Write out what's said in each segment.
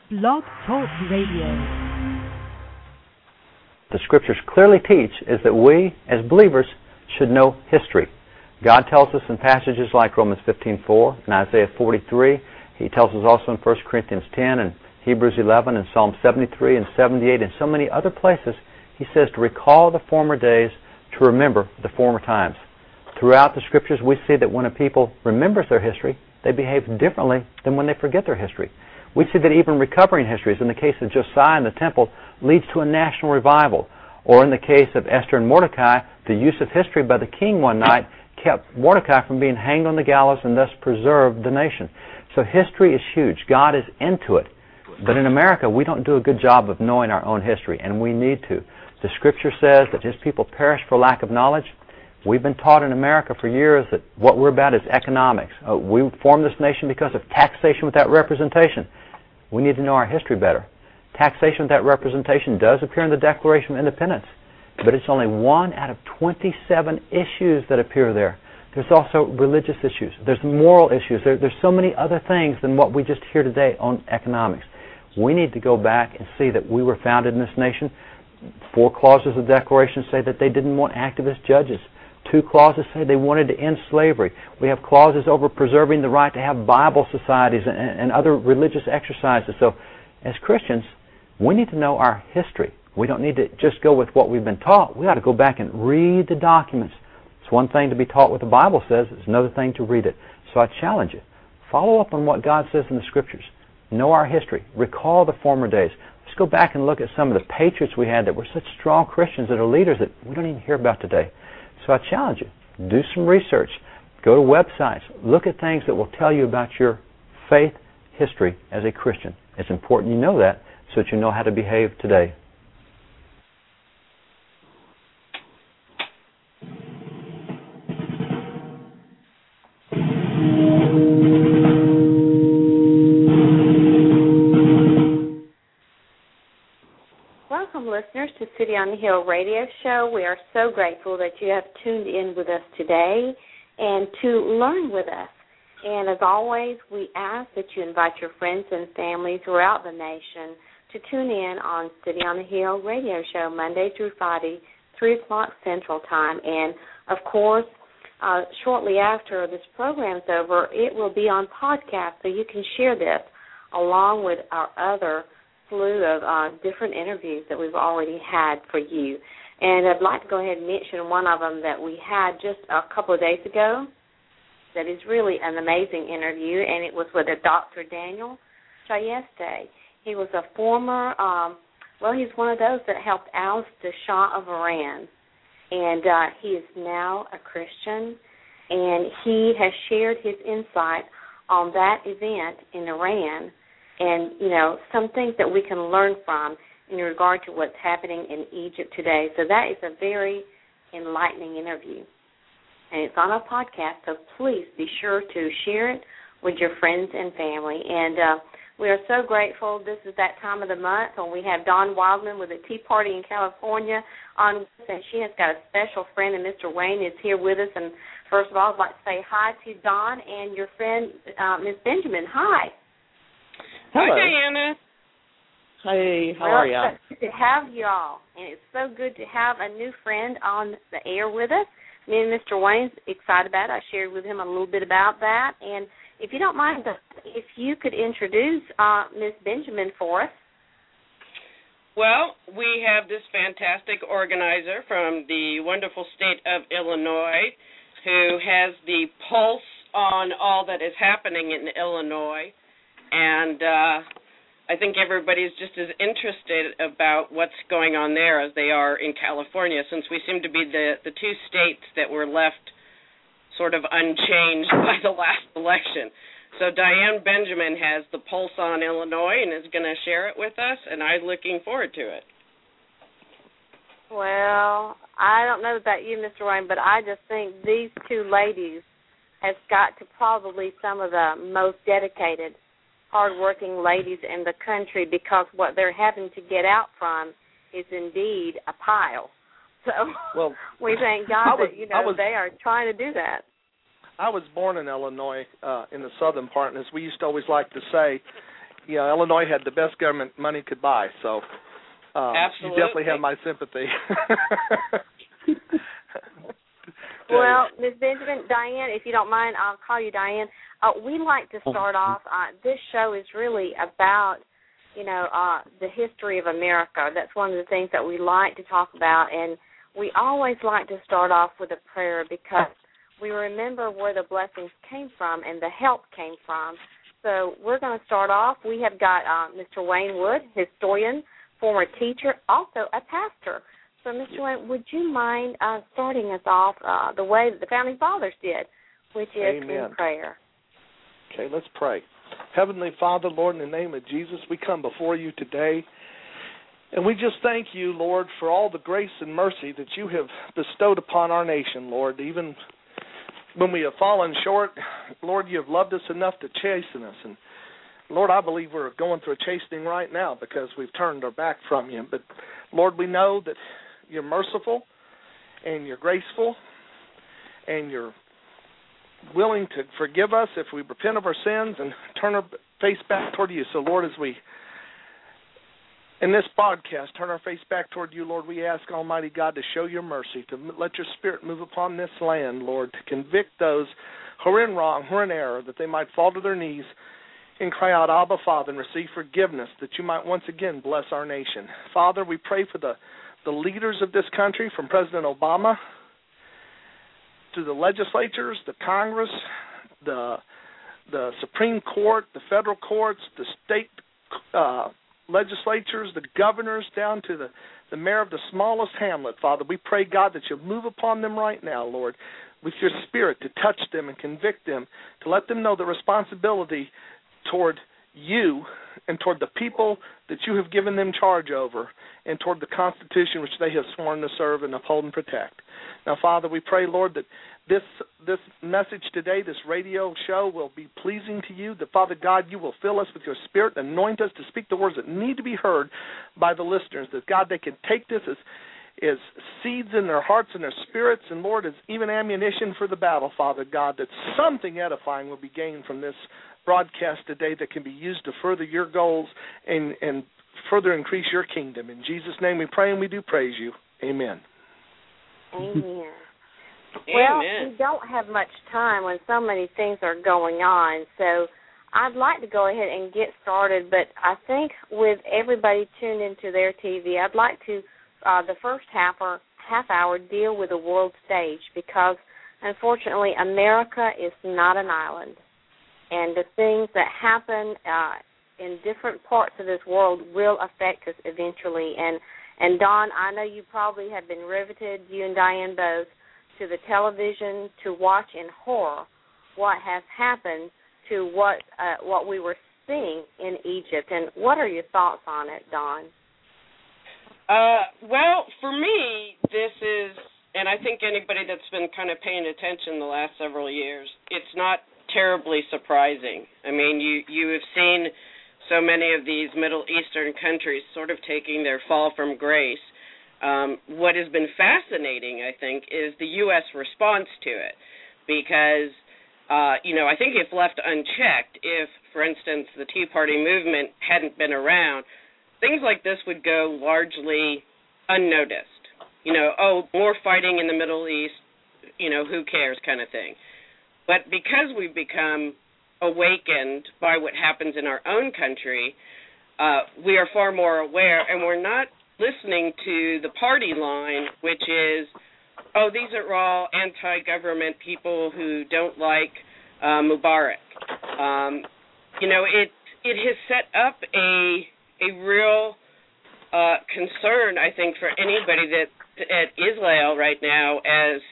Blog Talk Radio. The Scriptures clearly teach is that we, as believers, should know history. God tells us in passages like Romans 15:4 and Isaiah 43. He tells us also in 1 Corinthians 10 and Hebrews 11 and Psalm 73 and 78 and so many other places. He says to recall the former days, to remember the former times. Throughout the Scriptures, we see that when a people remembers their history, they behave differently than when they forget their history. We see that even recovering histories, in the case of Josiah and the temple, leads to a national revival. Or in the case of Esther and Mordecai, the use of history by the king one night kept Mordecai from being hanged on the gallows and thus preserved the nation. So history is huge. God is into it. But in America, we don't do a good job of knowing our own history, and we need to. The Scripture says that His people perish for lack of knowledge. We've been taught in America for years that what we're about is economics. We formed this nation because of taxation without representation. We need to know our history better. Taxation without representation does appear in the Declaration of Independence, but it's only one out of 27 issues that appear there. There's also religious issues. There's moral issues. There's so many other things than what we just hear today on economics. We need to go back and see that we were founded in this nation. 4 clauses of the Declaration say that they didn't want activist judges. 2 clauses say they wanted to end slavery. We have clauses over preserving the right to have Bible societies and other religious exercises. So as Christians, we need to know our history. We don't need to just go with what we've been taught. We ought to go back and read the documents. It's one thing to be taught what the Bible says. It's another thing to read it. So I challenge you. Follow up on what God says in the Scriptures. Know our history. Recall the former days. Let's go back and look at some of the patriots we had that were such strong Christians, that are leaders that we don't even hear about today. So I challenge you. Do some research. Go to websites. Look at things that will tell you about your faith history as a Christian. It's important you know that so that you know how to behave today. Welcome, listeners, to City on the Hill radio show. We are so grateful that you have tuned in with us today and to learn with us. And as always, we ask that you invite your friends and family throughout the nation to tune in on City on the Hill radio show Monday through Friday, 3 o'clock Central Time. And, of course, shortly after this program's over, it will be on podcast, so you can share this along with our other slew of different interviews that we've already had for you. And I'd like to go ahead and mention one of them that we had just a couple of days ago that is really an amazing interview, and it was with a Dr. Daniel Chayeste. He was a former, he's one of those that helped oust the Shah of Iran, and he is now a Christian, and he has shared his insight on that event in Iran and, some things that we can learn from in regard to what's happening in Egypt today. So that is a very enlightening interview. And it's on our podcast, so please be sure to share it with your friends and family. And we are so grateful. This is that time of the month when we have Dawn Wildman with a Tea Party in California on with us, and she has got a special friend, and Mr. Wayne is here with us. And first of all, I'd like to say hi to Dawn and your friend, Ms. Benjamin. Hi. Hello. Hi, Diana. Hey, how are you? It's good to have you all, and it's so good to have a new friend on the air with us. Me and Mr. Wayne's excited about it. I shared with him a little bit about that. And if you don't mind, if you could introduce Ms. Benjamin for us. Well, we have this fantastic organizer from the wonderful state of Illinois who has the pulse on all that is happening in Illinois. And I think everybody's just as interested about what's going on there as they are in California, since we seem to be the 2 states that were left sort of unchanged by the last election. So Diane Benjamin has the pulse on Illinois and is going to share it with us, and I'm looking forward to it. Well, I don't know about you, Mr. Wayne, but I just think these 2 ladies have got to probably some of the most dedicated, hardworking ladies in the country, because what they're having to get out from is indeed a pile. So we thank God that they are trying to do that. I was born in Illinois, in the southern part, and as we used to always like to say, Illinois had the best government money could buy. So absolutely, you definitely have my sympathy. Well, Ms. Benjamin, Diane, if you don't mind, I'll call you Diane. We like to start off. This show is really about, the history of America. That's one of the things that we like to talk about, and we always like to start off with a prayer because we remember where the blessings came from and the help came from. So we're going to start off. We have got Mr. Wayne Wood, historian, former teacher, also a pastor. So, Mr. Wayne, would you mind starting us off the way that the Founding Fathers did, which is Amen. in prayer? Okay, let's pray. Heavenly Father, Lord, in the name of Jesus, we come before you today, and we just thank you, Lord, for all the grace and mercy that you have bestowed upon our nation, Lord. Even when we have fallen short, Lord, you have loved us enough to chasten us. And, Lord, I believe we're going through a chastening right now because we've turned our back from you. But, Lord, we know that you're merciful and you're graceful and you're willing to forgive us if we repent of our sins and turn our face back toward you. So, Lord, as we, in this podcast, turn our face back toward you, Lord, we ask Almighty God to show your mercy, to let your Spirit move upon this land, Lord, to convict those who are in wrong, who are in error, that they might fall to their knees and cry out, Abba, Father, and receive forgiveness, that you might once again bless our nation. Father, we pray for the leaders of this country, from President Obama to the legislatures, the Congress, the Supreme Court, the federal courts, the state legislatures, the governors, down to the mayor of the smallest hamlet, Father. We pray, God, that you'll move upon them right now, Lord, with your Spirit to touch them and convict them, to let them know the responsibility toward you and toward the people that you have given them charge over, and toward the Constitution which they have sworn to serve and uphold and protect. Now, Father, we pray, Lord, that this message today, this radio show, will be pleasing to you, that, Father God, you will fill us with your Spirit, anoint us to speak the words that need to be heard by the listeners, that, God, they can take this as seeds in their hearts and their spirits, and, Lord, as even ammunition for the battle, Father God, that something edifying will be gained from this broadcast today that can be used to further your goals and further increase your kingdom. In Jesus' name we pray and we do praise you. Amen. Amen. Well, we don't have much time when so many things are going on, so I'd like to go ahead and get started, but I think with everybody tuned into their TV, I'd like to, the first half hour, deal with the world stage, because unfortunately America is not an island, and the things that happen in different parts of this world will affect us eventually. And Don, I know you probably have been riveted, you and Diane both, to the television to watch in horror what has happened to what we were seeing in Egypt. And what are your thoughts on it, Don? Well, for me, this is, and I think anybody that's been kind of paying attention the last several years, it's not terribly surprising. I mean, you have seen so many of these Middle Eastern countries sort of taking their fall from grace. What has been fascinating, I think, is the U.S. response to it, because, I think if left unchecked, if, for instance, the Tea Party movement hadn't been around, things like this would go largely unnoticed. More fighting in the Middle East, who cares kind of thing. But because we've become awakened by what happens in our own country, we are far more aware, and we're not listening to the party line, which is, these are all anti-government people who don't like Mubarak. It has set up a real concern, I think, for anybody that at Israel right now as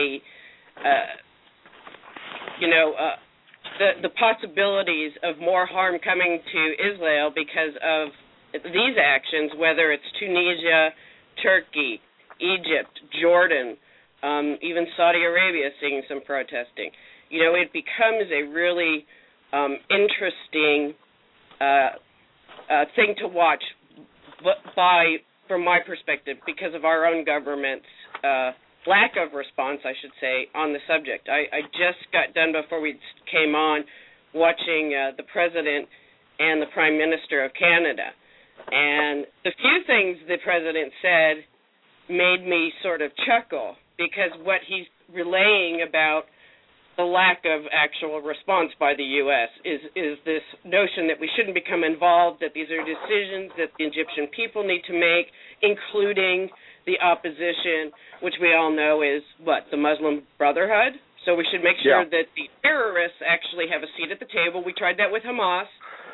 the possibilities of more harm coming to Israel because of these actions, whether it's Tunisia, Turkey, Egypt, Jordan, even Saudi Arabia seeing some protesting. It becomes a really interesting thing to watch from my perspective, because of our own government's lack of response, I should say, on the subject. I just got done before we came on watching the president and the Prime Minister of Canada. And the few things the president said made me sort of chuckle, because what he's relaying about the lack of actual response by the U.S. is this notion that we shouldn't become involved, that these are decisions that the Egyptian people need to make, including the opposition, which we all know is, the Muslim Brotherhood. So we should make sure that the terrorists actually have a seat at the table. We tried that with Hamas.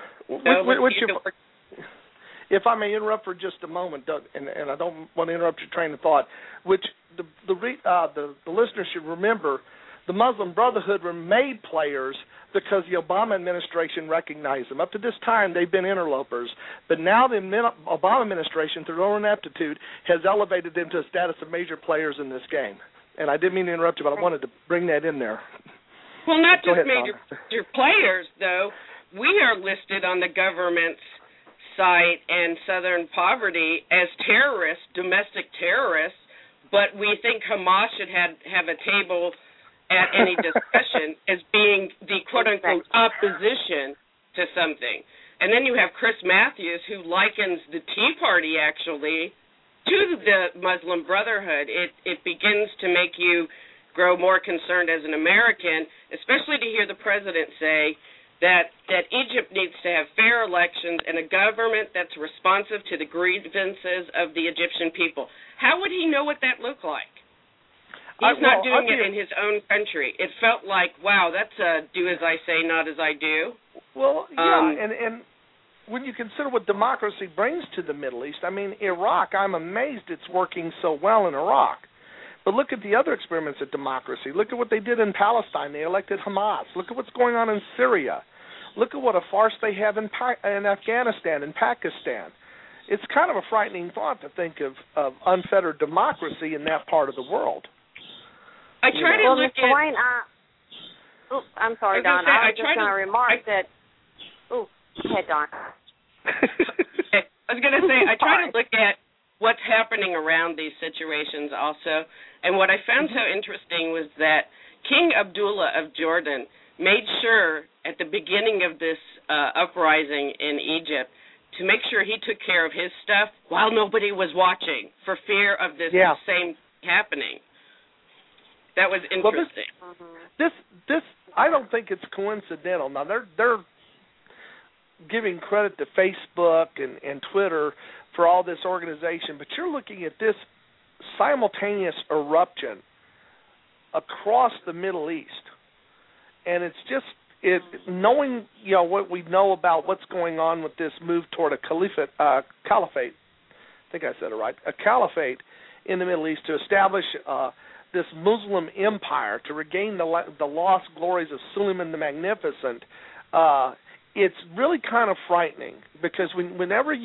If I may interrupt for just a moment, Doug, and I don't want to interrupt your train of thought, which the listeners should remember, the Muslim Brotherhood were made players because the Obama administration recognized them. Up to this time, they've been interlopers, but now the Obama administration, through their own aptitude, has elevated them to a status of major players in this game. And I didn't mean to interrupt you, but I wanted to bring that in there. Well, not just major players, though. We are listed on the government's site and Southern Poverty as terrorists, domestic terrorists, but we think Hamas should have a table at any discussion as being the quote-unquote opposition to something. And then you have Chris Matthews, who likens the Tea Party, actually, to the Muslim Brotherhood. It begins to make you grow more concerned as an American, especially to hear the president say that Egypt needs to have fair elections and a government that's responsive to the grievances of the Egyptian people. How would he know what that looked like? He's not doing it in his own country. It felt like, wow, that's a do as I say, not as I do. Well, yeah, and when you consider what democracy brings to the Middle East, I mean, Iraq, I'm amazed it's working so well in Iraq. But look at the other experiments of democracy. Look at what they did in Palestine. They elected Hamas. Look at what's going on in Syria. Look at what a farce they have in Afghanistan and Pakistan. It's kind of a frightening thought to think of unfettered democracy in that part of the world. I try to look at... Wayne, I'm sorry, Don. I was just going to remark that... Oh, go ahead, Don. I was going to say, I try to look at what's happening around these situations also. And what I found so interesting was that King Abdullah of Jordan made sure at the beginning of this uprising in Egypt to make sure he took care of his stuff while nobody was watching for fear of this same happening. That was interesting. Well, this I don't think it's coincidental. Now they're giving credit to Facebook and Twitter for all this organization, but you're looking at this simultaneous eruption across the Middle East, and it's just knowing what we know about what's going on with this move toward a caliphate. I think I said it right. A caliphate in the Middle East to establish this Muslim empire, to regain the lost glories of Suleiman the Magnificent. It's really kind of frightening, because whenever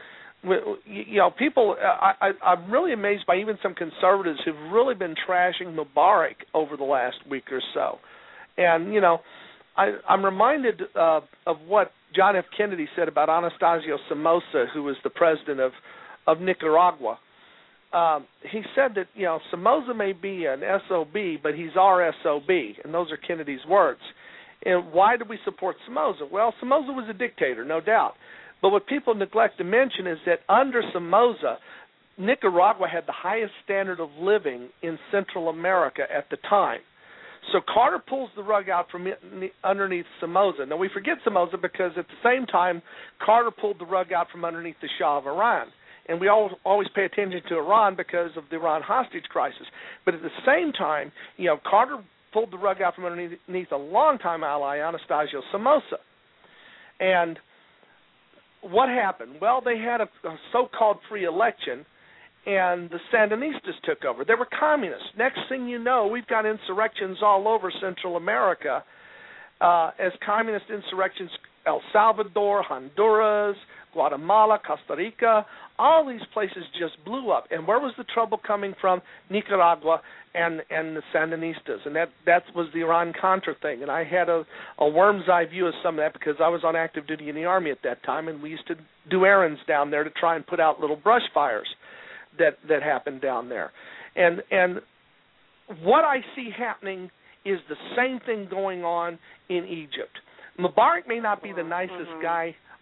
people, I'm really amazed by even some conservatives who've really been trashing Mubarak over the last week or so. And, I'm reminded of what John F. Kennedy said about Anastasio Somoza, who was the president of Nicaragua. He said that, Somoza may be an SOB, but he's our SOB, and those are Kennedy's words. And why do we support Somoza? Well, Somoza was a dictator, no doubt. But what people neglect to mention is that under Somoza, Nicaragua had the highest standard of living in Central America at the time. So Carter pulls the rug out from underneath Somoza. Now, we forget Somoza because at the same time, Carter pulled the rug out from underneath the Shah of Iran. And we always pay attention to Iran because of the Iran hostage crisis. But at the same time, Carter pulled the rug out from underneath a longtime ally, Anastasio Somoza. And what happened? Well, they had a so-called free election, and the Sandinistas took over. They were communists. Next thing you know, we've got insurrections all over Central America as communist insurrections, El Salvador, Honduras, Guatemala, Costa Rica. All these places just blew up. And where was the trouble coming from? Nicaragua and the Sandinistas. And that was the Iran-Contra thing. And I had a worm's eye view of some of that because I was on active duty in the Army at that time, and we used to do errands down there to try and put out little brush fires that happened down there. And what I see happening is the same thing going on in Egypt. Mubarak may not be the nicest guy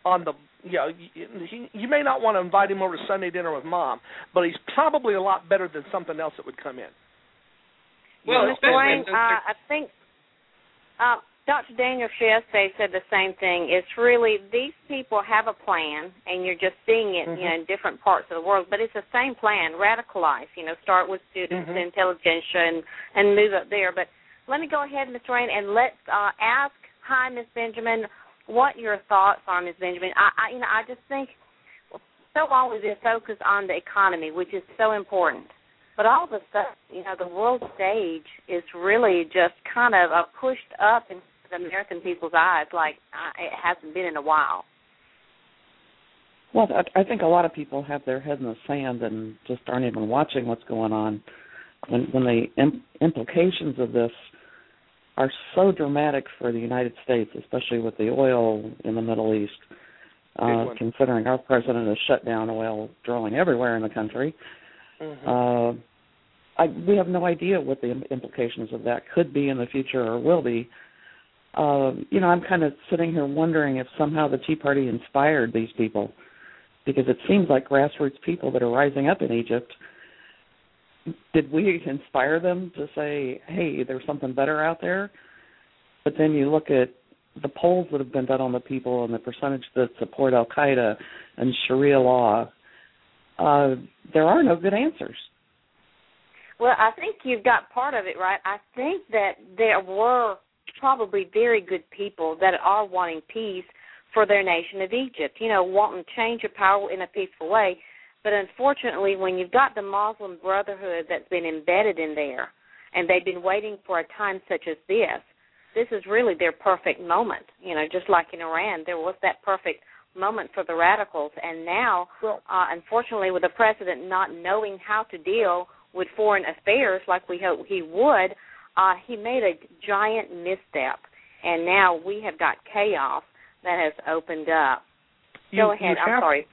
on the, you may not want to invite him over to Sunday dinner with Mom, but he's probably a lot better than something else that would come in. Well, Dwayne, I think Dr. Daniel Shieste said the same thing. It's really, these people have a plan, and you're just seeing it, in different parts of the world, but it's the same plan, radicalize, start with students, intelligentsia, and move up there. But let me go ahead, Ms. Rain, and let's ask, hi, Ms. Benjamin, what your thoughts are, Ms. Benjamin. I just think so always is focused on the economy, which is so important. But all of a sudden, the world stage is really just kind of pushed up in the American people's eyes like it hasn't been in a while. Well, I think a lot of people have their head in the sand and just aren't even watching what's going on. When the implications of this are so dramatic for the United States, especially with the oil in the Middle East, considering our president has shut down oil drilling everywhere in the country. We have no idea what the implications of that could be in the future or will be. I'm kind of sitting here wondering if somehow the Tea Party inspired these people, because it seems like grassroots people that are rising up in Egypt. Did we inspire them to say, hey, there's something better out there? But then you look at the polls that have been done on the people and the percentage that support al-Qaeda and Sharia law. There are no good answers. Well, I think you've got part of it right. I think that there were probably very good people that are wanting peace for their nation of Egypt, wanting change of power in a peaceful way. But unfortunately, when you've got the Muslim Brotherhood that's been embedded in there, and they've been waiting for a time such as this is really their perfect moment. Just like in Iran, there was that perfect moment for the radicals. And now, unfortunately, with the president not knowing how to deal with foreign affairs like we hoped he would, he made a giant misstep. And now we have got chaos that has opened up. Go ahead. I'm sorry.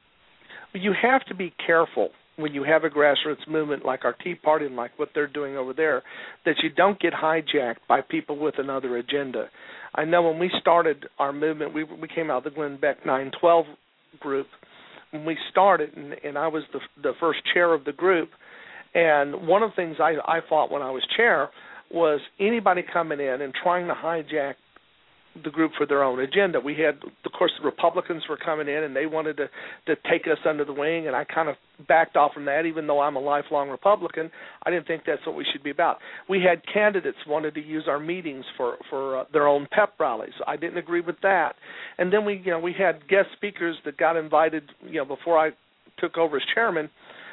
You have to be careful when you have a grassroots movement like our Tea Party and like what they're doing over there, that you don't get hijacked by people with another agenda. I know when we started our movement, we came out of the Glenn Beck 912 group. When we started, and I was the first chair of the group, and one of the things I fought when I was chair was anybody coming in and trying to hijack the group for their own agenda. We had, of course, the Republicans were coming in, and they wanted to take us under the wing, and I kind of backed off from that. Even though I'm a lifelong Republican, I didn't think that's what we should be about. We had candidates wanted to use our meetings for their own pep rallies. I didn't agree with that. And then we had guest speakers that got invited, before I took over as chairman.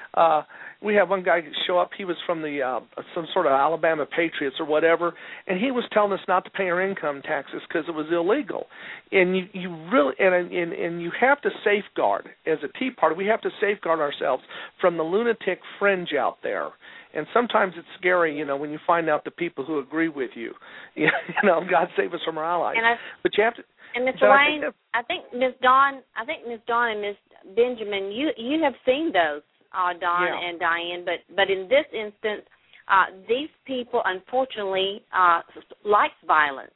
We had one guy show up. He was from the some sort of Alabama Patriots or whatever, and he was telling us not to pay our income taxes because it was illegal. And you really and you have to safeguard, as a Tea Party, we have to safeguard ourselves from the lunatic fringe out there. And sometimes it's scary, when you find out the people who agree with you. God save us from our allies. But you have to. And Mr. Wayne, I think Ms. Dawn and Ms. Benjamin, you have seen those. Don and Diane, but in this instance, these people unfortunately like violence.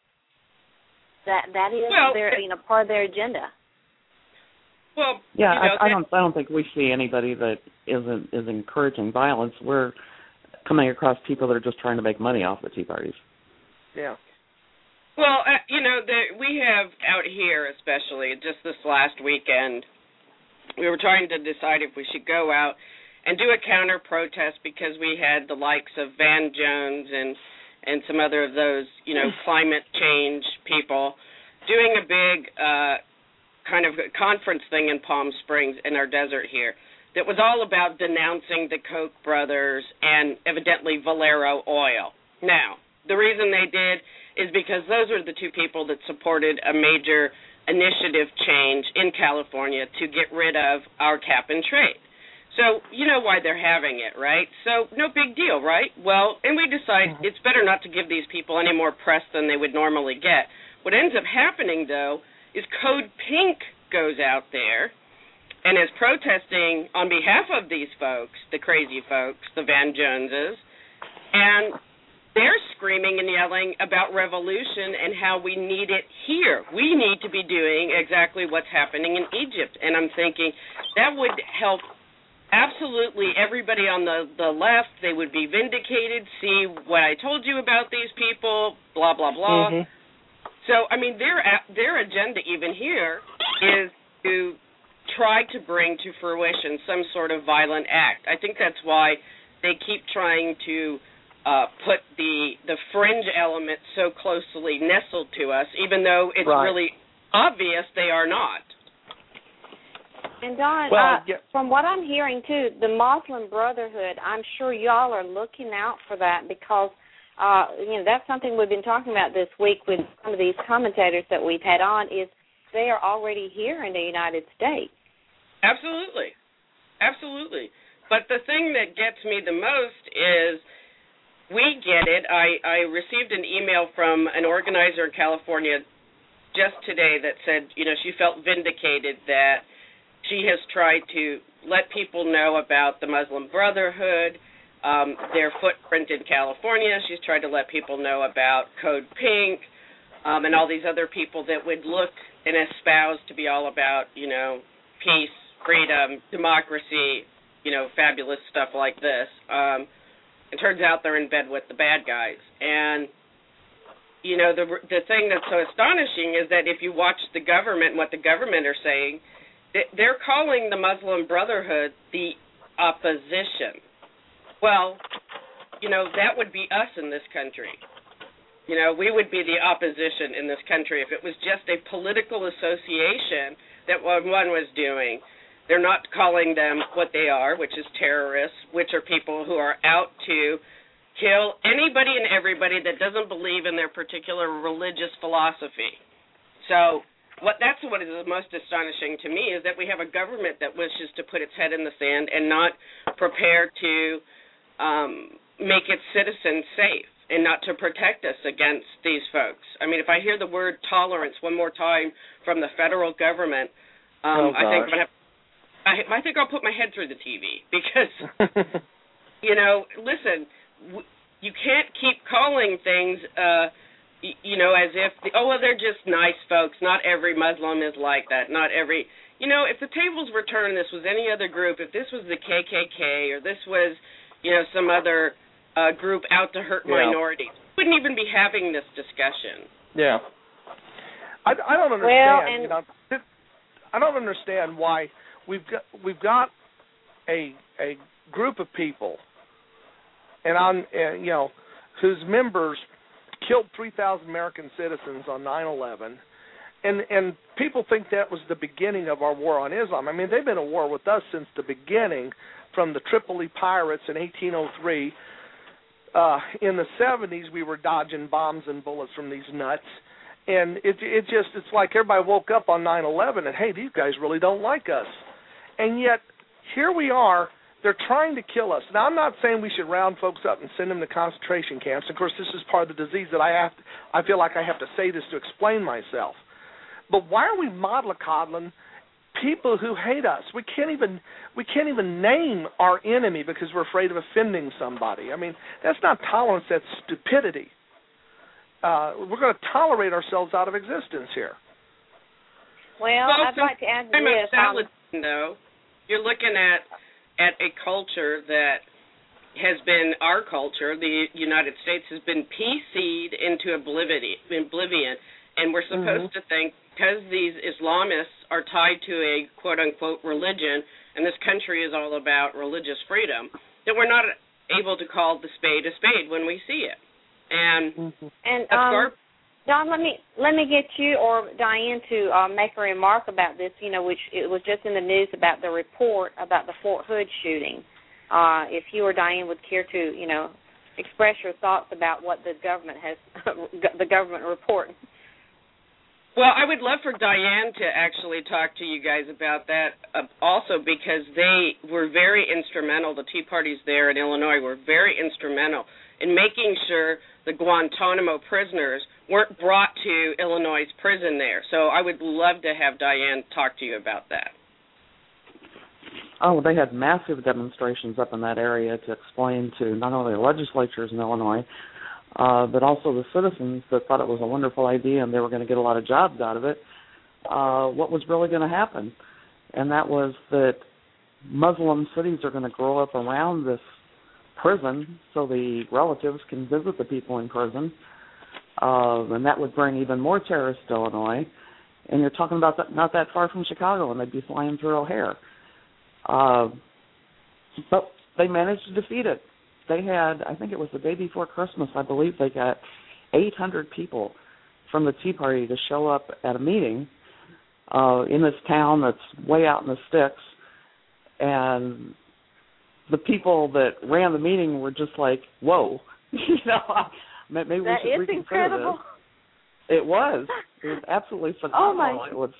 That is their part of their agenda. Well, I don't think we see anybody that is encouraging violence. We're coming across people that are just trying to make money off the Tea Parties. Yeah. Well, we have out here, especially just this last weekend, we were trying to decide if we should go out and do a counter-protest because we had the likes of Van Jones and some other of those, climate change people doing a big kind of conference thing in Palm Springs in our desert here that was all about denouncing the Koch brothers and evidently Valero Oil. Now, the reason they did is because those were the two people that supported a major initiative change in California to get rid of our cap and trade. So you know why they're having it, right? So no big deal, right? Well, and we decide it's better not to give these people any more press than they would normally get. What ends up happening, though, is Code Pink goes out there and is protesting on behalf of these folks, the crazy folks, the Van Joneses, and they're screaming and yelling about revolution and how we need it here. We need to be doing exactly what's happening in Egypt. And I'm thinking that would help absolutely everybody on the left. They would be vindicated, see what I told you about these people, blah, blah, blah. Mm-hmm. So, I mean, their agenda even here is to try to bring to fruition some sort of violent act. I think that's why they keep trying to put the fringe element so closely nestled to us, even though it's really obvious they are not. And Don, from what I'm hearing too, the Muslim Brotherhood, I'm sure y'all are looking out for that because that's something we've been talking about this week with some of these commentators that we've had on. Is they are already here in the United States. Absolutely, absolutely. But the thing that gets me the most is we get it. I received an email from an organizer in California just today that said, she felt vindicated that she has tried to let people know about the Muslim Brotherhood, their footprint in California. She's tried to let people know about Code Pink, and all these other people that would look and espouse to be all about, peace, freedom, democracy, fabulous stuff like this. It turns out they're in bed with the bad guys. And, the thing that's so astonishing is that if you watch the government and what the government are saying, they're calling the Muslim Brotherhood the opposition. Well, that would be us in this country. We would be the opposition in this country if it was just a political association that one was doing. They're not calling them what they are, which is terrorists, which are people who are out to kill anybody and everybody that doesn't believe in their particular religious philosophy. So that's what is the most astonishing to me is that we have a government that wishes to put its head in the sand and not prepare to make its citizens safe and not to protect us against these folks. I mean, if I hear the word tolerance one more time from the federal government, I think I'll put my head through the TV because, listen, you can't keep calling things, as if, they're just nice folks. Not every Muslim is like that. Not every, if the tables were turned and this was any other group, if this was the KKK or this was, some other group out to hurt minorities, we wouldn't even be having this discussion. Yeah. I don't understand. I don't understand why we've got a group of people, whose members killed 3,000 American citizens on 9/11, and people think that was the beginning of our war on Islam. I mean, they've been at war with us since the beginning, from the Tripoli pirates in 1803. In the 70s, we were dodging bombs and bullets from these nuts. And it's like everybody woke up on 9/11 and, hey, these guys really don't like us. And yet, here we are, they're trying to kill us. Now, I'm not saying we should round folks up and send them to concentration camps. Of course, this is part of the disease that I feel like I have to say this to explain myself. But why are we modeling people who hate us? We can't even name our enemy because we're afraid of offending somebody. I mean, that's not tolerance, that's stupidity. We're going to tolerate ourselves out of existence here. Well, I'd like to add this. Though, you're looking at a culture that has been our culture, the United States, has been PC'd into oblivion, and we're supposed to think because these Islamists are tied to a quote-unquote religion, and this country is all about religious freedom, that we're not able to call the spade a spade when we see it. And Don, let me get you or Diane to make a remark about this, which it was just in the news about the report about the Fort Hood shooting. If you or Diane would care to, express your thoughts about what the government report. Well, I would love for Diane to actually talk to you guys about that also, because they were very instrumental. The Tea Parties there in Illinois were very instrumental in making sure the Guantanamo prisoners weren't brought to Illinois' prison there. So I would love to have Diane talk to you about that. Oh, they had massive demonstrations up in that area to explain to not only the legislatures in Illinois, but also the citizens that thought it was a wonderful idea and they were going to get a lot of jobs out of it, what was really going to happen. And that was that Muslim cities are going to grow up around this prison so the relatives can visit the people in prison, and that would bring even more terrorists to Illinois. And you're talking about that, not that far from Chicago, and they'd be flying through O'Hare. But they managed to defeat it. They had, I think it was the day before Christmas, I believe they got 800 people from the Tea Party to show up at a meeting in this town that's way out in the sticks. And the people that ran the meeting were just like, whoa, maybe we should reconsider incredible. This. It was absolutely phenomenal.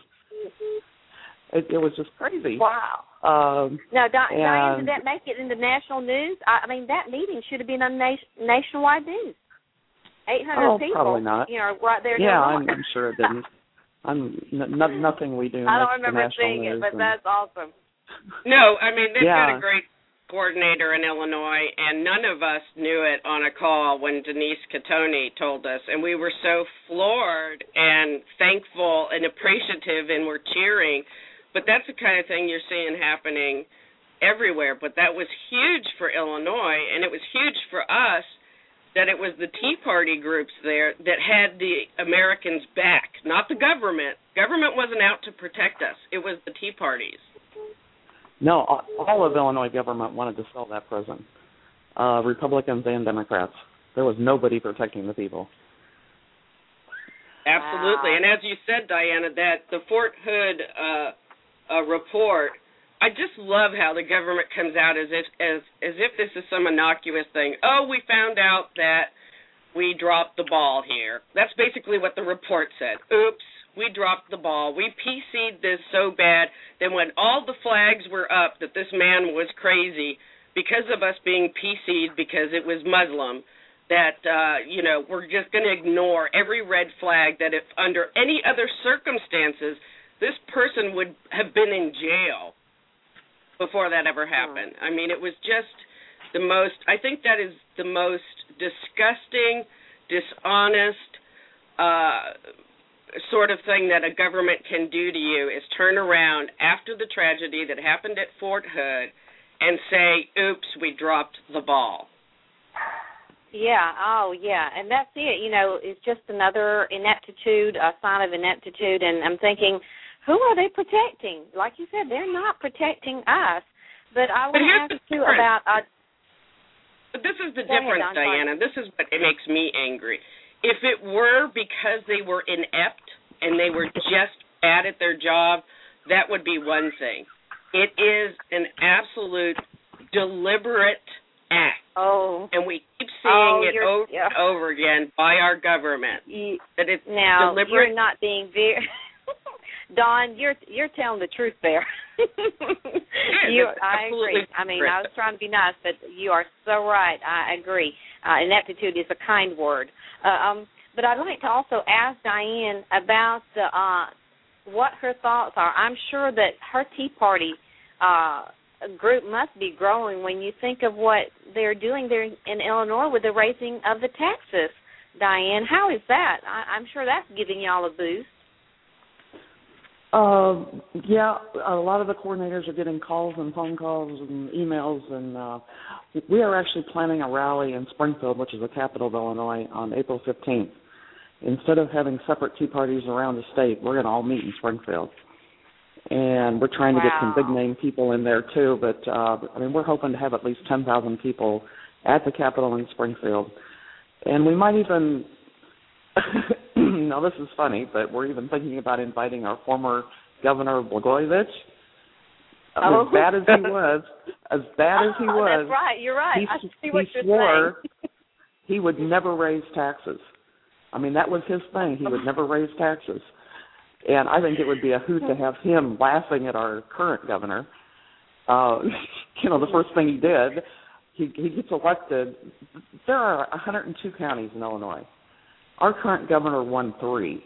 It was just crazy. Wow. Now, Diane, did that make it into national news? I mean, that meeting should have been on nationwide news. 800 people. Probably not. Right there. Yeah, I'm sure it didn't. Nothing we do. I don't remember seeing it, but that's awesome. No, I mean, they've got a great coordinator in Illinois, and none of us knew it on a call when Denise Catoni told us, and we were so floored and thankful and appreciative, and we're cheering. But that's the kind of thing you're seeing happening everywhere. But that was huge for Illinois, and it was huge for us that it was the Tea Party groups there that had the Americans back, not the government. Government wasn't out to protect us. It was the Tea Parties. No, all of Illinois government wanted to sell that prison, Republicans and Democrats. There was nobody protecting the people. Absolutely. And as you said, Diana, that the Fort Hood report, I just love how the government comes out as if this is some innocuous thing. Oh, we found out that we dropped the ball here. That's basically what the report said. Oops. We dropped the ball. We PC'd this so bad that when all the flags were up that this man was crazy because of us being PC'd because it was Muslim, that, we're just going to ignore every red flag, that if under any other circumstances, this person would have been in jail before that ever happened. I mean, it was just I think that is the most disgusting, dishonest, sort of thing that a government can do to you is turn around after the tragedy that happened at Fort Hood and say, oops, we dropped the ball. Yeah, and that's it. It's just another ineptitude, a sign of ineptitude, and I'm thinking, who are they protecting? Like you said, they're not protecting us. But I want to ask you about... But this is the difference, Diana. This is what makes me angry. If it were because they were inept and they were just bad at their job, that would be one thing. It is an absolute deliberate act. Oh. And we keep seeing it over and over again by our government. That it's deliberate. You're not being very... Dawn, you're telling the truth there. I agree. I mean, I was trying to be nice, but you are so right. I agree. Ineptitude is a kind word. But I'd like to also ask Diane about what her thoughts are. I'm sure that her Tea Party group must be growing when you think of what they're doing there in Illinois with the raising of the taxes. Diane, how is that? I'm sure that's giving y'all a boost. A lot of the coordinators are getting calls and phone calls and emails, and we are actually planning a rally in Springfield, which is the capital of Illinois, on April 15th. Instead of having separate Tea Parties around the state, we're going to all meet in Springfield. And we're trying to get some big-name people in there, too, but, we're hoping to have at least 10,000 people at the Capitol in Springfield. And we might even... Now, this is funny, but we're even thinking about inviting our former Governor Blagojevich. As bad as he was, that's right, you're right. I see what you're swore saying. He would never raise taxes. I mean, that was his thing. He would never raise taxes. And I think it would be a hoot to have him laughing at our current governor. The first thing he did, he gets elected. There are 102 counties in Illinois. Our current governor won 3.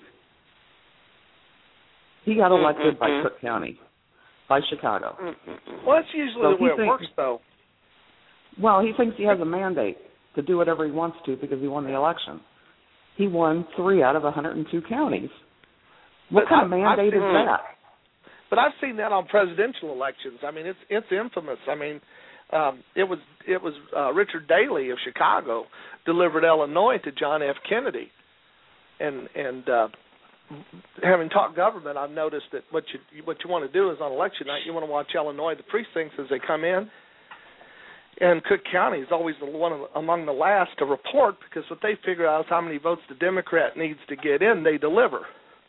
He got elected by Cook County, by Chicago. Well, that's usually the way it works, though. Well, he thinks he has a mandate. to do whatever he wants to because he won the election. He won 3 out of 102 counties. What kind of mandate is that? But I've seen that on presidential elections. I mean, it's infamous. I mean, it was Richard Daley of Chicago delivered Illinois to John F. Kennedy, and having taught government, I've noticed that what you want to do is on election night you want to watch Illinois, the precincts as they come in, and Cook County is always among the last to report because what they figure out is how many votes the Democrat needs to get in, they deliver.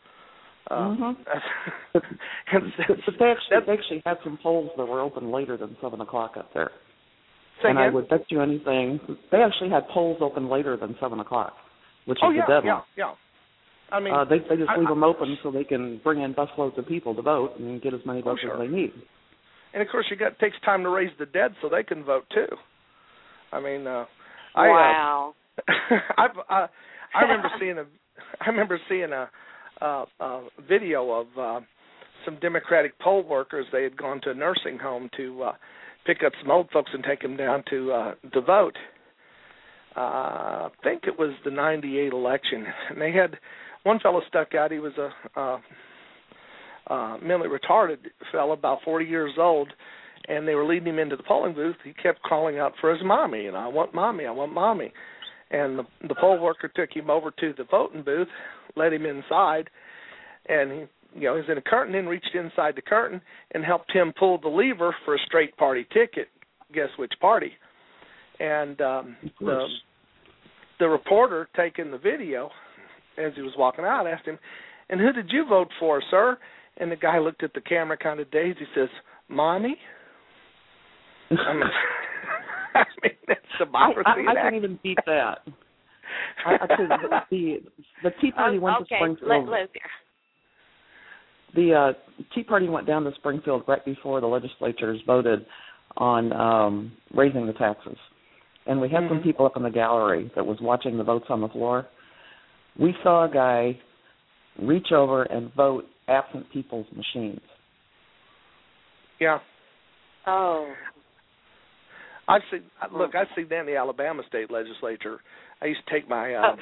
But they actually had some polls that were open later than 7 o'clock up there. And I would bet you anything, they actually had polls open later than 7 o'clock, which is the deadline. Yeah. I mean, they just leave them open so they can bring in busloads of people to vote and get as many votes as they need. And of course, it takes time to raise the dead so they can vote too. I mean, wow. I remember seeing a video of some Democratic poll workers. They had gone to a nursing home to pick up some old folks and take them down to vote. I think it was the '98 election, and they had one fellow stuck out. He was a mentally retarded fellow, about 40 years old, and they were leading him into the polling booth. He kept calling out for his mommy, I want mommy, I want mommy. And the poll worker took him over to the voting booth, let him inside, and he was in a curtain, then reached inside the curtain and helped him pull the lever for a straight party ticket. Guess which party? And the reporter taking the video as he was walking out asked him, "And who did you vote for, sir?" And the guy looked at the camera kind of dazed. He says, "Mommy?" I mean, that's democracy. I can't even beat that. The Tea Party went to Springfield. The Tea Party went down to Springfield right before the legislatures voted on raising the taxes. And we had some people up in the gallery that was watching the votes on the floor. We saw a guy reach over and vote absent people's machines. Yeah. Oh. I've seen that in the Alabama state legislature. I used to take my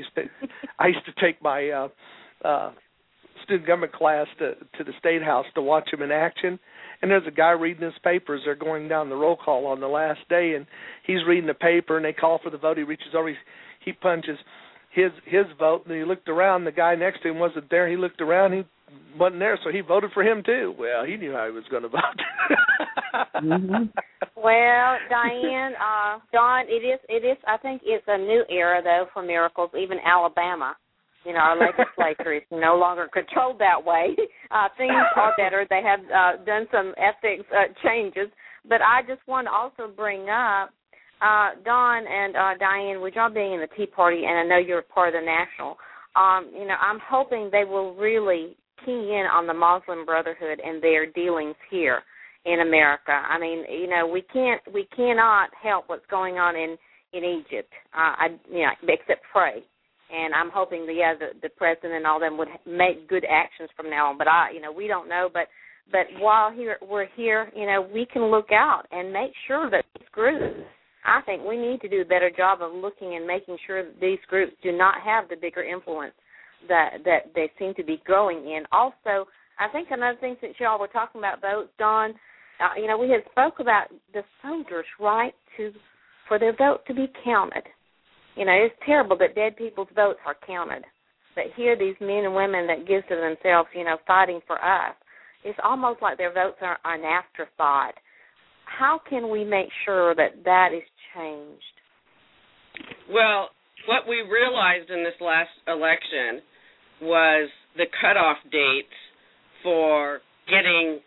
student government class to the state house to watch them in action. And there's a guy reading his papers. They're going down the roll call on the last day, and he's reading the paper, and they call for the vote. He reaches over, he punches his vote, and he looked around. The guy next to him wasn't there. He looked around. He wasn't there, so he voted for him too. Well, he knew how he was going to vote. Well, Diane, Don, it is. I think it's a new era though for miracles. Even Alabama, our legislature is no longer controlled that way. Things are better. They have done some ethics changes. But I just want to also bring up Don and Diane, with y'all being in the Tea Party, and I know you're part of the National. I'm hoping they will really key in on the Muslim Brotherhood and their dealings here in America. I mean, we cannot help what's going on in Egypt, except pray. And I'm hoping the president and all them would make good actions from now on. But we don't know. But while we're here, we can look out and make sure that these groups. I think we need to do a better job of looking and making sure that these groups do not have the bigger influence that they seem to be growing in. Also, I think another thing, since y'all were talking about votes, Don, we had spoke about the soldiers' right for their vote to be counted. It's terrible that dead people's votes are counted. But here, these men and women that give to themselves, fighting for us, it's almost like their votes are an afterthought. How can we make sure that is changed? Well, what we realized in this last election was the cutoff dates for getting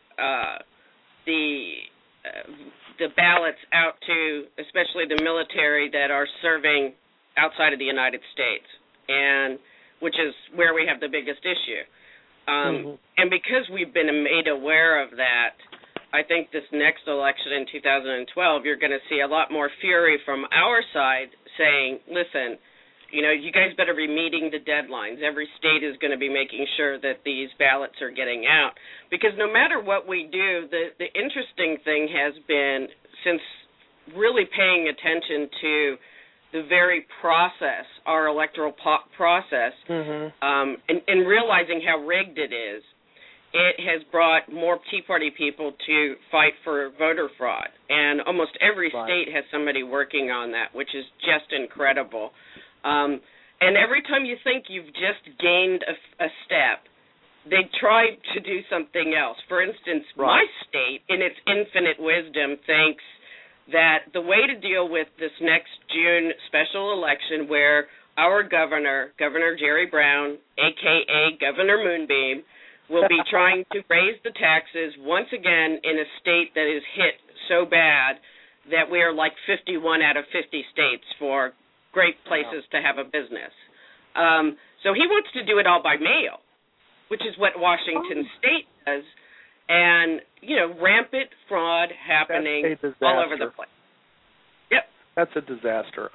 the ballots out to, especially the military that are serving outside of the United States, and which is where we have the biggest issue. And because we've been made aware of that, I think this next election in 2012, you're going to see a lot more fury from our side saying, listen, you guys better be meeting the deadlines. Every state is going to be making sure that these ballots are getting out. Because no matter what we do, the interesting thing has been, since really paying attention to the very process, our electoral process, and realizing how rigged it is, it has brought more Tea Party people to fight for voter fraud. And almost every state has somebody working on that, which is just incredible. And every time you think you've just gained a step, they try to do something else. For instance, my state, in its infinite wisdom, thinks that the way to deal with this next June special election, where our governor, Governor Jerry Brown, a.k.a. Governor Moonbeam, will be trying to raise the taxes once again in a state that is hit so bad that we are like 51 out of 50 states for great places to have a business. So he wants to do it all by mail, which is what Washington State does, and, rampant fraud happening all over the place. Yep. That's a disaster.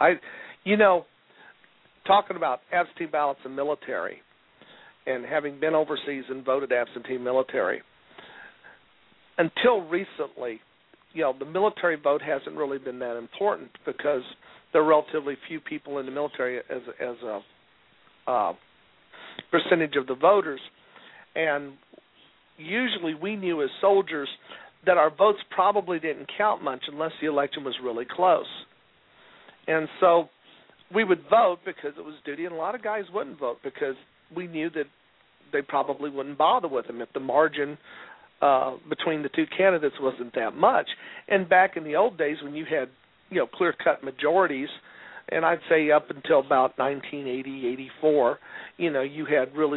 Talking about absentee ballots and military, and having been overseas and voted absentee military, until recently, the military vote hasn't really been that important because there are relatively few people in the military as a percentage of the voters. And usually we knew as soldiers that our votes probably didn't count much unless the election was really close. And so we would vote because it was duty, and a lot of guys wouldn't vote because we knew that they probably wouldn't bother with them if the margin between the two candidates wasn't that much. And back in the old days when you had, clear-cut majorities, and I'd say up until about 1980, 84, you had really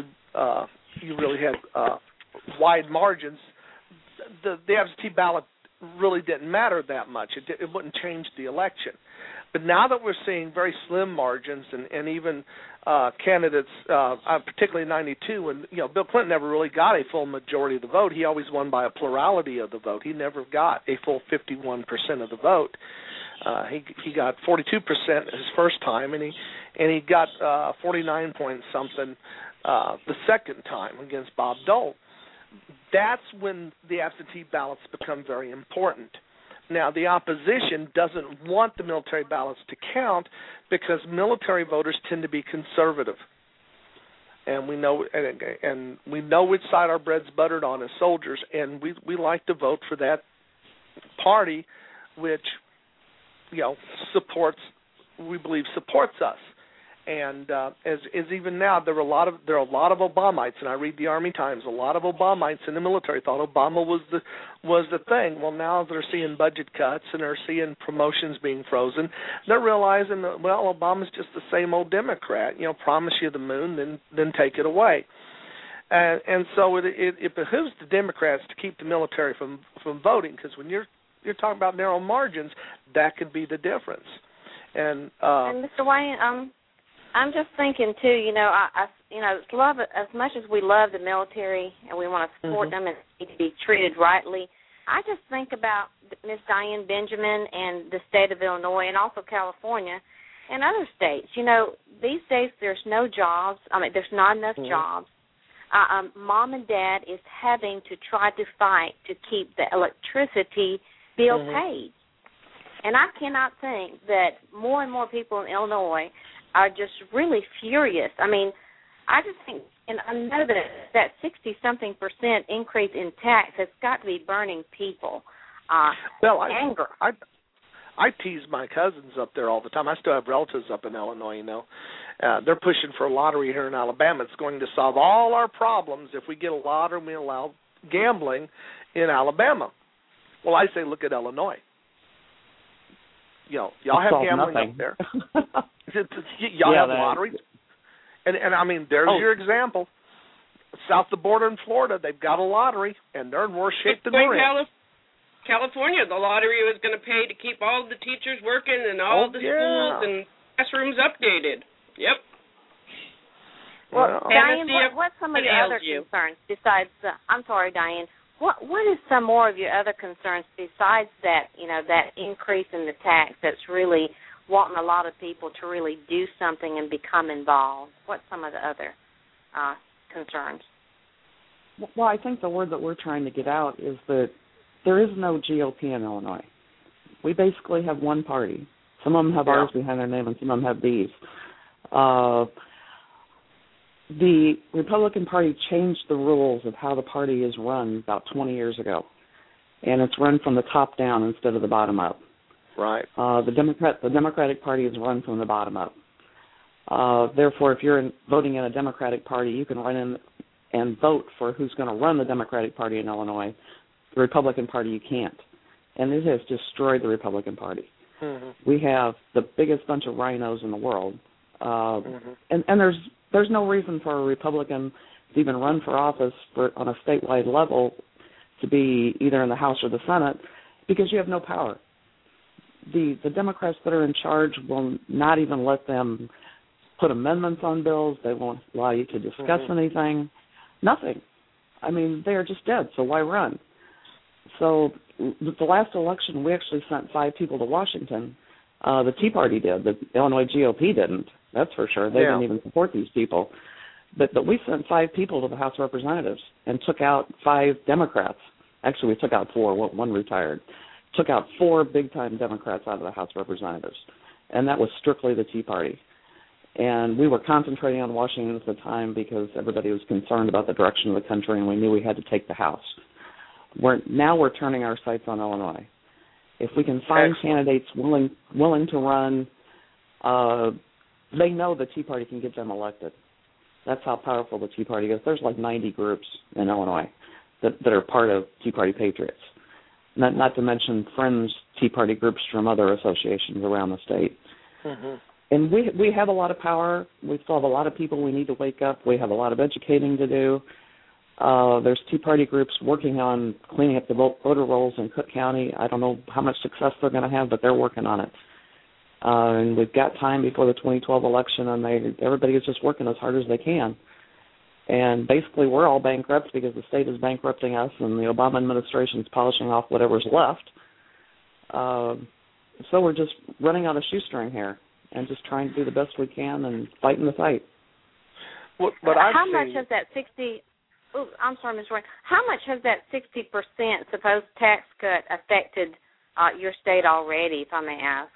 wide margins. The absentee ballot really didn't matter that much. It wouldn't change the election. But now that we're seeing very slim margins and even candidates, particularly in 92, when Bill Clinton never really got a full majority of the vote. He always won by a plurality of the vote. He never got a full 51% of the vote. He got 42% his first time, and he got 49 point something the second time against Bob Dole. That's when the absentee ballots become very important. Now, the opposition doesn't want the military ballots to count because military voters tend to be conservative, and we know which side our bread's buttered on as soldiers, and we like to vote for that party which supports us. And as even now, there are a lot of Obamites, and I read the Army Times. A lot of Obamites in the military thought Obama was the thing. Well, now they're seeing budget cuts and they're seeing promotions being frozen. They're realizing that Obama's just the same old Democrat. Promise you the moon, then take it away. And so it behooves the Democrats to keep the military from voting, because when you're talking about narrow margins, that could be the difference. And Mr. Wayne, I'm just thinking too. Love it as much as we love the military and we want to support them and need to be treated rightly. I just think about Miss Diane Benjamin and the state of Illinois and also California and other states. These days there's no jobs. There's not enough jobs. Mom and Dad is having to try to fight to keep the electricity bill paid. And I cannot think that more and more people in Illinois are just really furious. I just think, and I know that 60-something% increase in tax has got to be burning people. Anger. I tease my cousins up there all the time. I still have relatives up in Illinois, They're pushing for a lottery here in Alabama. It's going to solve all our problems if we get a lottery and we allow gambling in Alabama. Well, I say look at Illinois. Y'all have gambling up there. Y'all have lotteries. And there's your example. South of the border in Florida, they've got a lottery, and they're in worse shape than we're in. California, the lottery was going to pay to keep all the teachers working and all the schools and classrooms updated. Yep. Well, Diane, what's some of your other concerns besides I'm sorry, Diane. What is some more of your other concerns besides that, that increase in the tax that's really wanting a lot of people to really do something and become involved? What's some of the other concerns? Well, I think the word that we're trying to get out is that there is no GOP in Illinois. We basically have one party, Some of them have R's behind their name, and some of them have B's. The Republican Party changed the rules of how the party is run about 20 years ago, and it's run from the top down instead of the bottom up. Right. The Democratic Party is run from the bottom up. Therefore, if you're voting in a Democratic Party, you can run in and vote for who's going to run the Democratic Party in Illinois. The Republican Party, you can't. And it has destroyed the Republican Party. Mm-hmm. We have the biggest bunch of rhinos in the world. And there's no reason for a Republican to even run for office on a statewide level to be either in the House or the Senate, because you have no power. The Democrats that are in charge will not even let them put amendments on bills. They won't allow you to discuss anything. Nothing. I mean, they are just dead, so why run? So the last election, we actually sent 5 people to Washington. The Tea Party did. The Illinois GOP didn't. That's for sure. They didn't even support these people. But we sent 5 people to the House of Representatives and took out 5 Democrats. Actually, we took out 4. One retired. Took out 4 big-time Democrats out of the House of Representatives. And that was strictly the Tea Party. And we were concentrating on Washington at the time because everybody was concerned about the direction of the country, and we knew we had to take the House. Now we're turning our sights on Illinois. If we can find candidates willing to run, they know the Tea Party can get them elected. That's how powerful the Tea Party is. There's like 90 groups in Illinois that are part of Tea Party Patriots. Not to mention fringe Tea Party groups from other associations around the state. Mm-hmm. And we have a lot of power. We still have a lot of people we need to wake up. We have a lot of educating to do. There's Tea Party groups working on cleaning up the voter rolls in Cook County. I don't know how much success they're going to have, but they're working on it. And we've got time before the 2012 election, and everybody is just working as hard as they can. And basically, we're all bankrupt because the state is bankrupting us, and the Obama administration is polishing off whatever's left. So we're just running on a shoestring here and just trying to do the best we can and fighting the fight. How much has that 60? Oh, I'm sorry, Ms. Roy. How much has that 60% supposed tax cut affected your state already, if I may ask?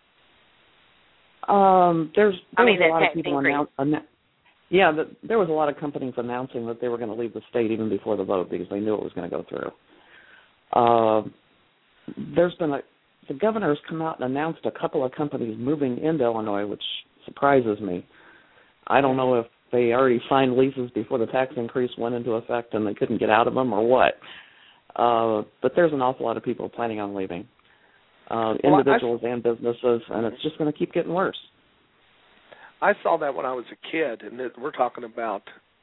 There was a lot of people there was a lot of companies announcing that they were going to leave the state even before the vote because they knew it was going to go through. The governor has come out and announced a couple of companies moving into Illinois, which surprises me. I don't know if they already signed leases before the tax increase went into effect and they couldn't get out of them or what. But there's an awful lot of people planning on leaving, individuals and businesses, and it's just going to keep getting worse. I saw that when I was a kid, and we're talking about,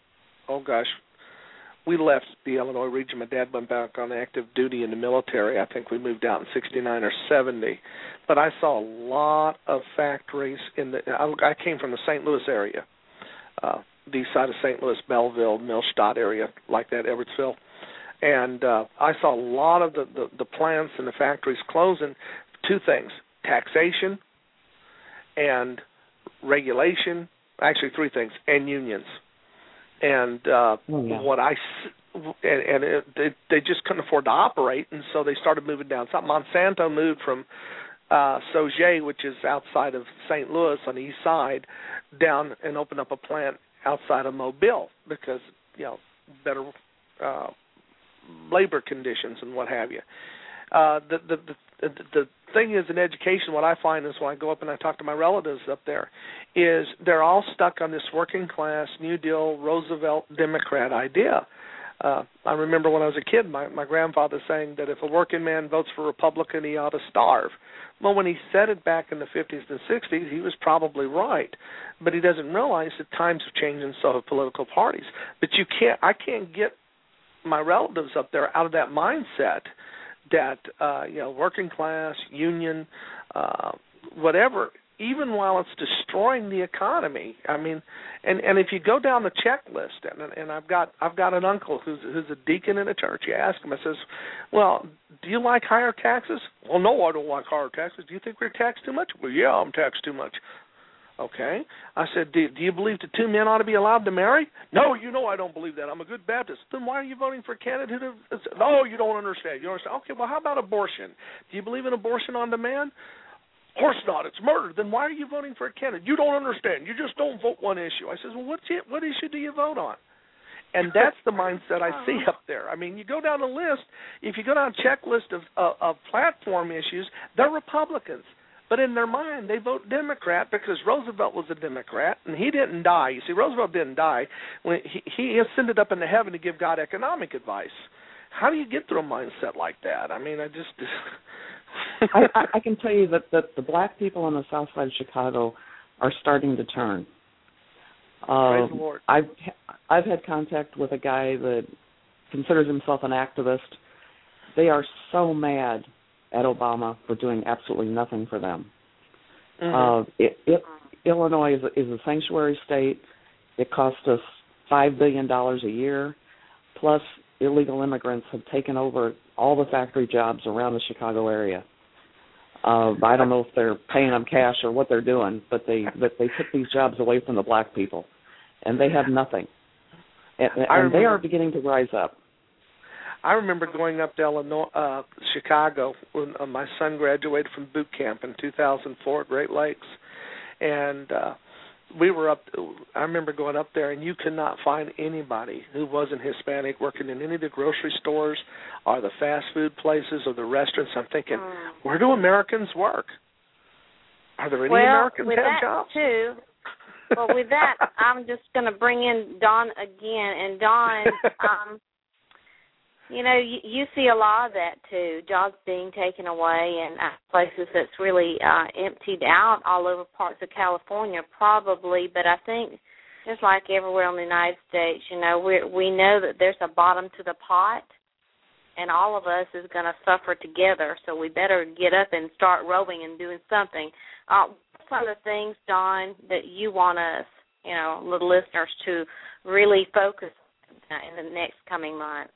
we left the Illinois region. My dad went back on active duty in the military. I think we moved out in 69 or 70. But I saw a lot of factories I came from the St. Louis area, the east side of St. Louis, Belleville, Millstadt area, like that, Everettsville. And I saw a lot of the plants and the factories closing. 2 things, taxation and regulation, actually 3 things, and unions. And they just couldn't afford to operate, and so they started moving down. So Monsanto moved from Sauget, which is outside of St. Louis on the east side, down and opened up a plant outside of Mobile because, better labor conditions and what have you. The thing is in education, what I find is when I go up and I talk to my relatives up there, is they're all stuck on this working class, New Deal, Roosevelt, Democrat idea. I remember when I was a kid, my grandfather saying that if a working man votes for Republican, he ought to starve. Well, when he said it back in the 50s and 60s, he was probably right. But he doesn't realize that times have changed and so have political parties. But I can't get my relatives up there out of that mindset that, working class, union, whatever, even while it's destroying the economy. I mean, and if you go down the checklist, and I've got an uncle who's a deacon in a church. You ask him, I says, well, do you like higher taxes? Well, no, I don't like higher taxes. Do you think we're taxed too much? Well, yeah, I'm taxed too much. Okay. I said, do you believe that 2 men ought to be allowed to marry? No, I don't believe that. I'm a good Baptist. Then why are you voting for a candidate who no, you don't understand. You don't understand. Okay, well, how about abortion? Do you believe in abortion on demand? Of course not. It's murder. Then why are you voting for a candidate? You don't understand. You just don't vote one issue. I says, well, what issue do you vote on? And that's the mindset I see up there. I mean, you go down the list. If you go down a checklist of platform issues, they're Republicans. But in their mind, they vote Democrat because Roosevelt was a Democrat, and he didn't die. You see, Roosevelt didn't die. When he ascended up into heaven to give God economic advice. How do you get through a mindset like that? I mean, I can tell you that the black people on the south side of Chicago are starting to turn. Praise the Lord. I've had contact with a guy that considers himself an activist. They are so mad at Obama for doing absolutely nothing for them. Mm-hmm. Illinois is a sanctuary state. It costs us $5 billion a year, plus illegal immigrants have taken over all the factory jobs around the Chicago area. I don't know if they're paying them cash or what they're doing, but they took these jobs away from the black people, and they have nothing. And they are beginning to rise up. I remember going up to Chicago when my son graduated from boot camp in 2004 at Great Lakes, and we were up. I remember going up there, and you could not find anybody who wasn't Hispanic working in any of the grocery stores or the fast food places or the restaurants. I'm thinking, where do Americans work? Are there any Americans with have that jobs? Too. Well, with that, I'm just going to bring in Dawn again, and Dawn. You see a lot of that, too, jobs being taken away and places that's really emptied out all over parts of California probably. But I think just like everywhere in the United States, we know that there's a bottom to the pot, and all of us is going to suffer together. So we better get up and start rowing and doing something. Some of the things, Dawn, that you want us, little listeners, to really focus in the next coming months?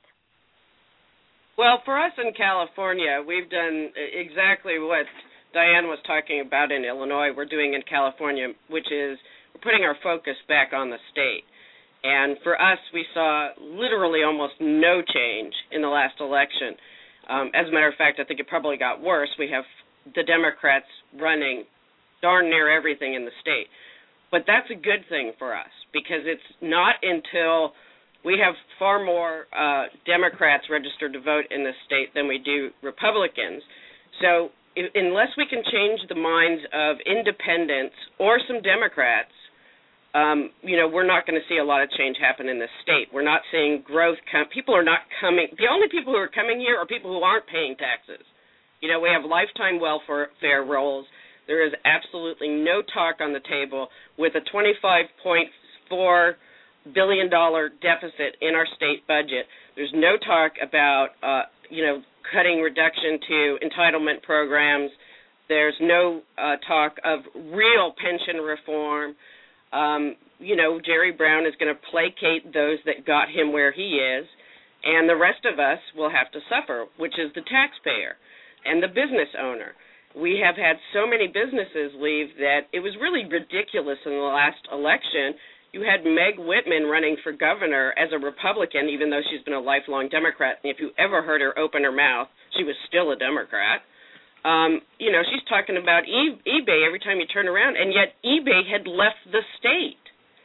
Well, for us in California, we've done exactly what Diane was talking about in Illinois. We're doing in California, which is we're putting our focus back on the state. And for us, we saw literally almost no change in the last election. As a matter of fact, I think it probably got worse. We have the Democrats running darn near everything in the state. But that's a good thing for us because it's not until we have far more Democrats registered to vote in this state than we do Republicans. So unless we can change the minds of independents or some Democrats, we're not going to see a lot of change happen in this state. We're not seeing growth. People are not coming. The only people who are coming here are people who aren't paying taxes. We have lifetime welfare rolls. There is absolutely no talk on the table with a $25.4 billion deficit in our state budget. There's no talk about, cutting reduction to entitlement programs. There's no talk of real pension reform. Jerry Brown is going to placate those that got him where he is, and the rest of us will have to suffer, which is the taxpayer and the business owner. We have had so many businesses leave that it was really ridiculous in the last election. You had Meg Whitman running for governor as a Republican, even though she's been a lifelong Democrat. And if you ever heard her open her mouth, she was still a Democrat. She's talking about eBay every time you turn around, and yet eBay had left the state.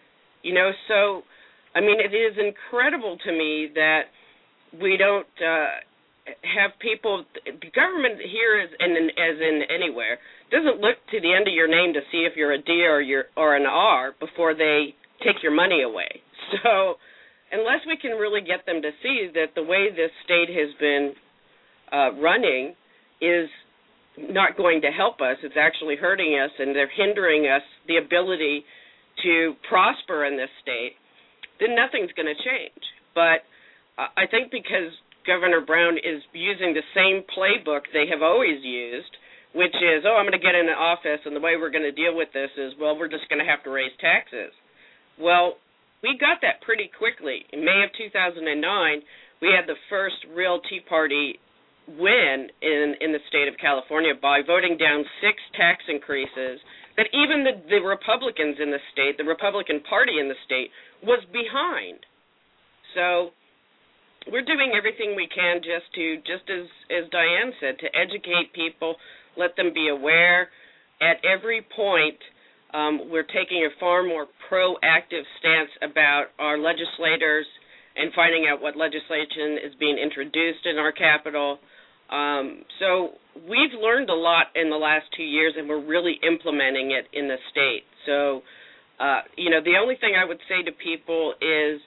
So, it is incredible to me that we don't have people. The government here, as in anywhere, doesn't look to the end of your name to see if you're a D or an R before they take your money away. So unless we can really get them to see that the way this state has been running is not going to help us, it's actually hurting us, and they're hindering us the ability to prosper in this state, then nothing's going to change. But I think because Governor Brown is using the same playbook they have always used, which is, I'm going to get into office, and the way we're going to deal with this is, we're just going to have to raise taxes. Well, we got that pretty quickly. In May of 2009, we had the first real Tea Party win in the state of California by voting down 6 tax increases that even the Republicans in the state, the Republican Party in the state, was behind. So we're doing everything we can just as Diane said, to educate people, let them be aware. at every point, we're taking a far more proactive stance about our legislators and finding out what legislation is being introduced in our Capitol. So we've learned a lot in the last 2 years, and we're really implementing it in the state. So, the only thing I would say to people is,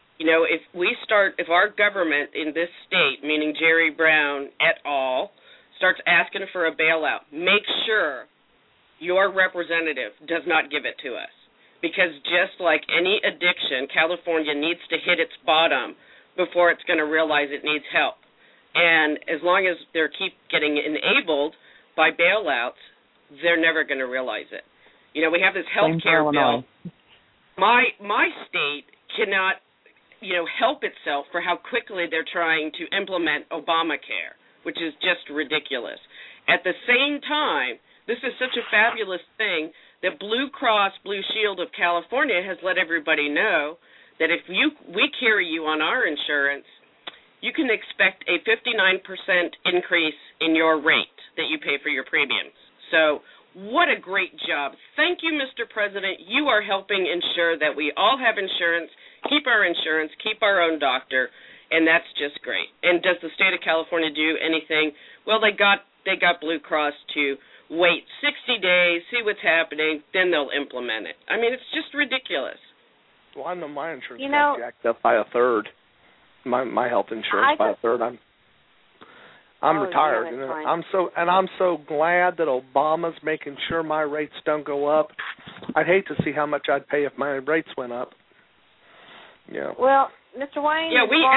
if our government in this state, meaning Jerry Brown et al., starts asking for a bailout, make sure your representative does not give it to us. Because just like any addiction, California needs to hit its bottom before it's going to realize it needs help. And as long as they keep getting enabled by bailouts, they're never going to realize it. We have this health care bill. My state cannot, help itself for how quickly they're trying to implement Obamacare, which is just ridiculous. At the same time, this is such a fabulous thing that Blue Cross Blue Shield of California has let everybody know that if we carry you on our insurance, you can expect a 59% increase in your rate that you pay for your premiums. So what a great job. Thank you, Mr. President. You are helping ensure that we all have insurance, keep our insurance, keep our own doctor, and that's just great. And does the state of California do anything? Well, they got Blue Cross to wait 60 days, see what's happening, then they'll implement it. I mean, it's just ridiculous. Well, I know my insurance got jacked up by a third. My health insurance by a third. I'm retired, and I'm so glad that Obama's making sure my rates don't go up. I'd hate to see how much I'd pay if my rates went up. Yeah. Well, Mr. Wayne,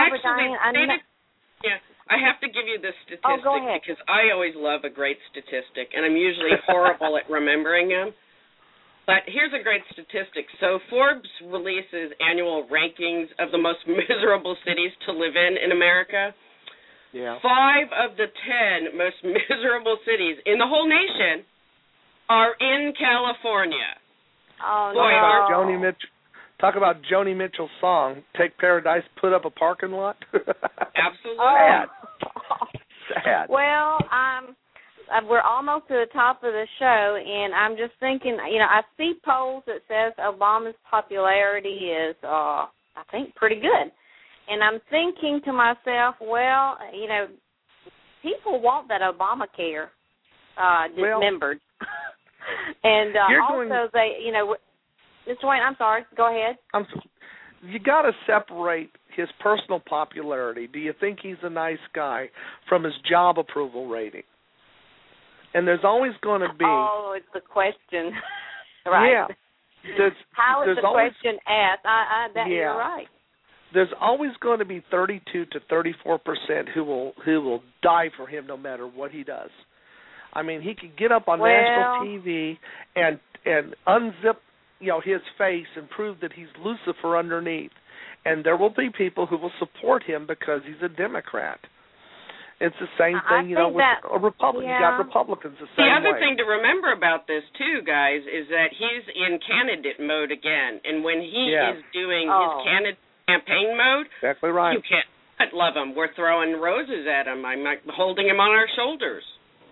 I have to give you this statistic because I always love a great statistic, and I'm usually horrible at remembering them. But here's a great statistic. So Forbes releases annual rankings of the most miserable cities to live in America. Yeah. 5 of the 10 most miserable cities in the whole nation are in California. Oh, boy, Talk about Joni Mitchell's song, Take Paradise, Put Up a Parking Lot. Absolutely. Sad. Well, we're almost to the top of the show, and I'm just thinking, I see polls that says Obama's popularity is, I think, pretty good. And I'm thinking to myself, well, people want that Obamacare dismembered. And also Mr. Wayne, I'm sorry, go ahead. You got to separate his personal popularity. Do you think he's a nice guy from his job approval rating? And there's always going to be... Oh, it's the question. Right. Yeah. How is the question asked? You're right. There's always going to be 32 to 34% who will die for him no matter what he does. I mean, he could get up on national TV and unzip, his face and prove that he's Lucifer underneath. And there will be people who will support him because he's a Democrat. It's the same thing, with a Republican. Yeah. You got Republicans the same way. The other thing to remember about this, too, guys, is that he's in candidate mode again. And when he is doing his campaign mode, exactly right. You can't love him. We're throwing roses at him. I'm holding him on our shoulders.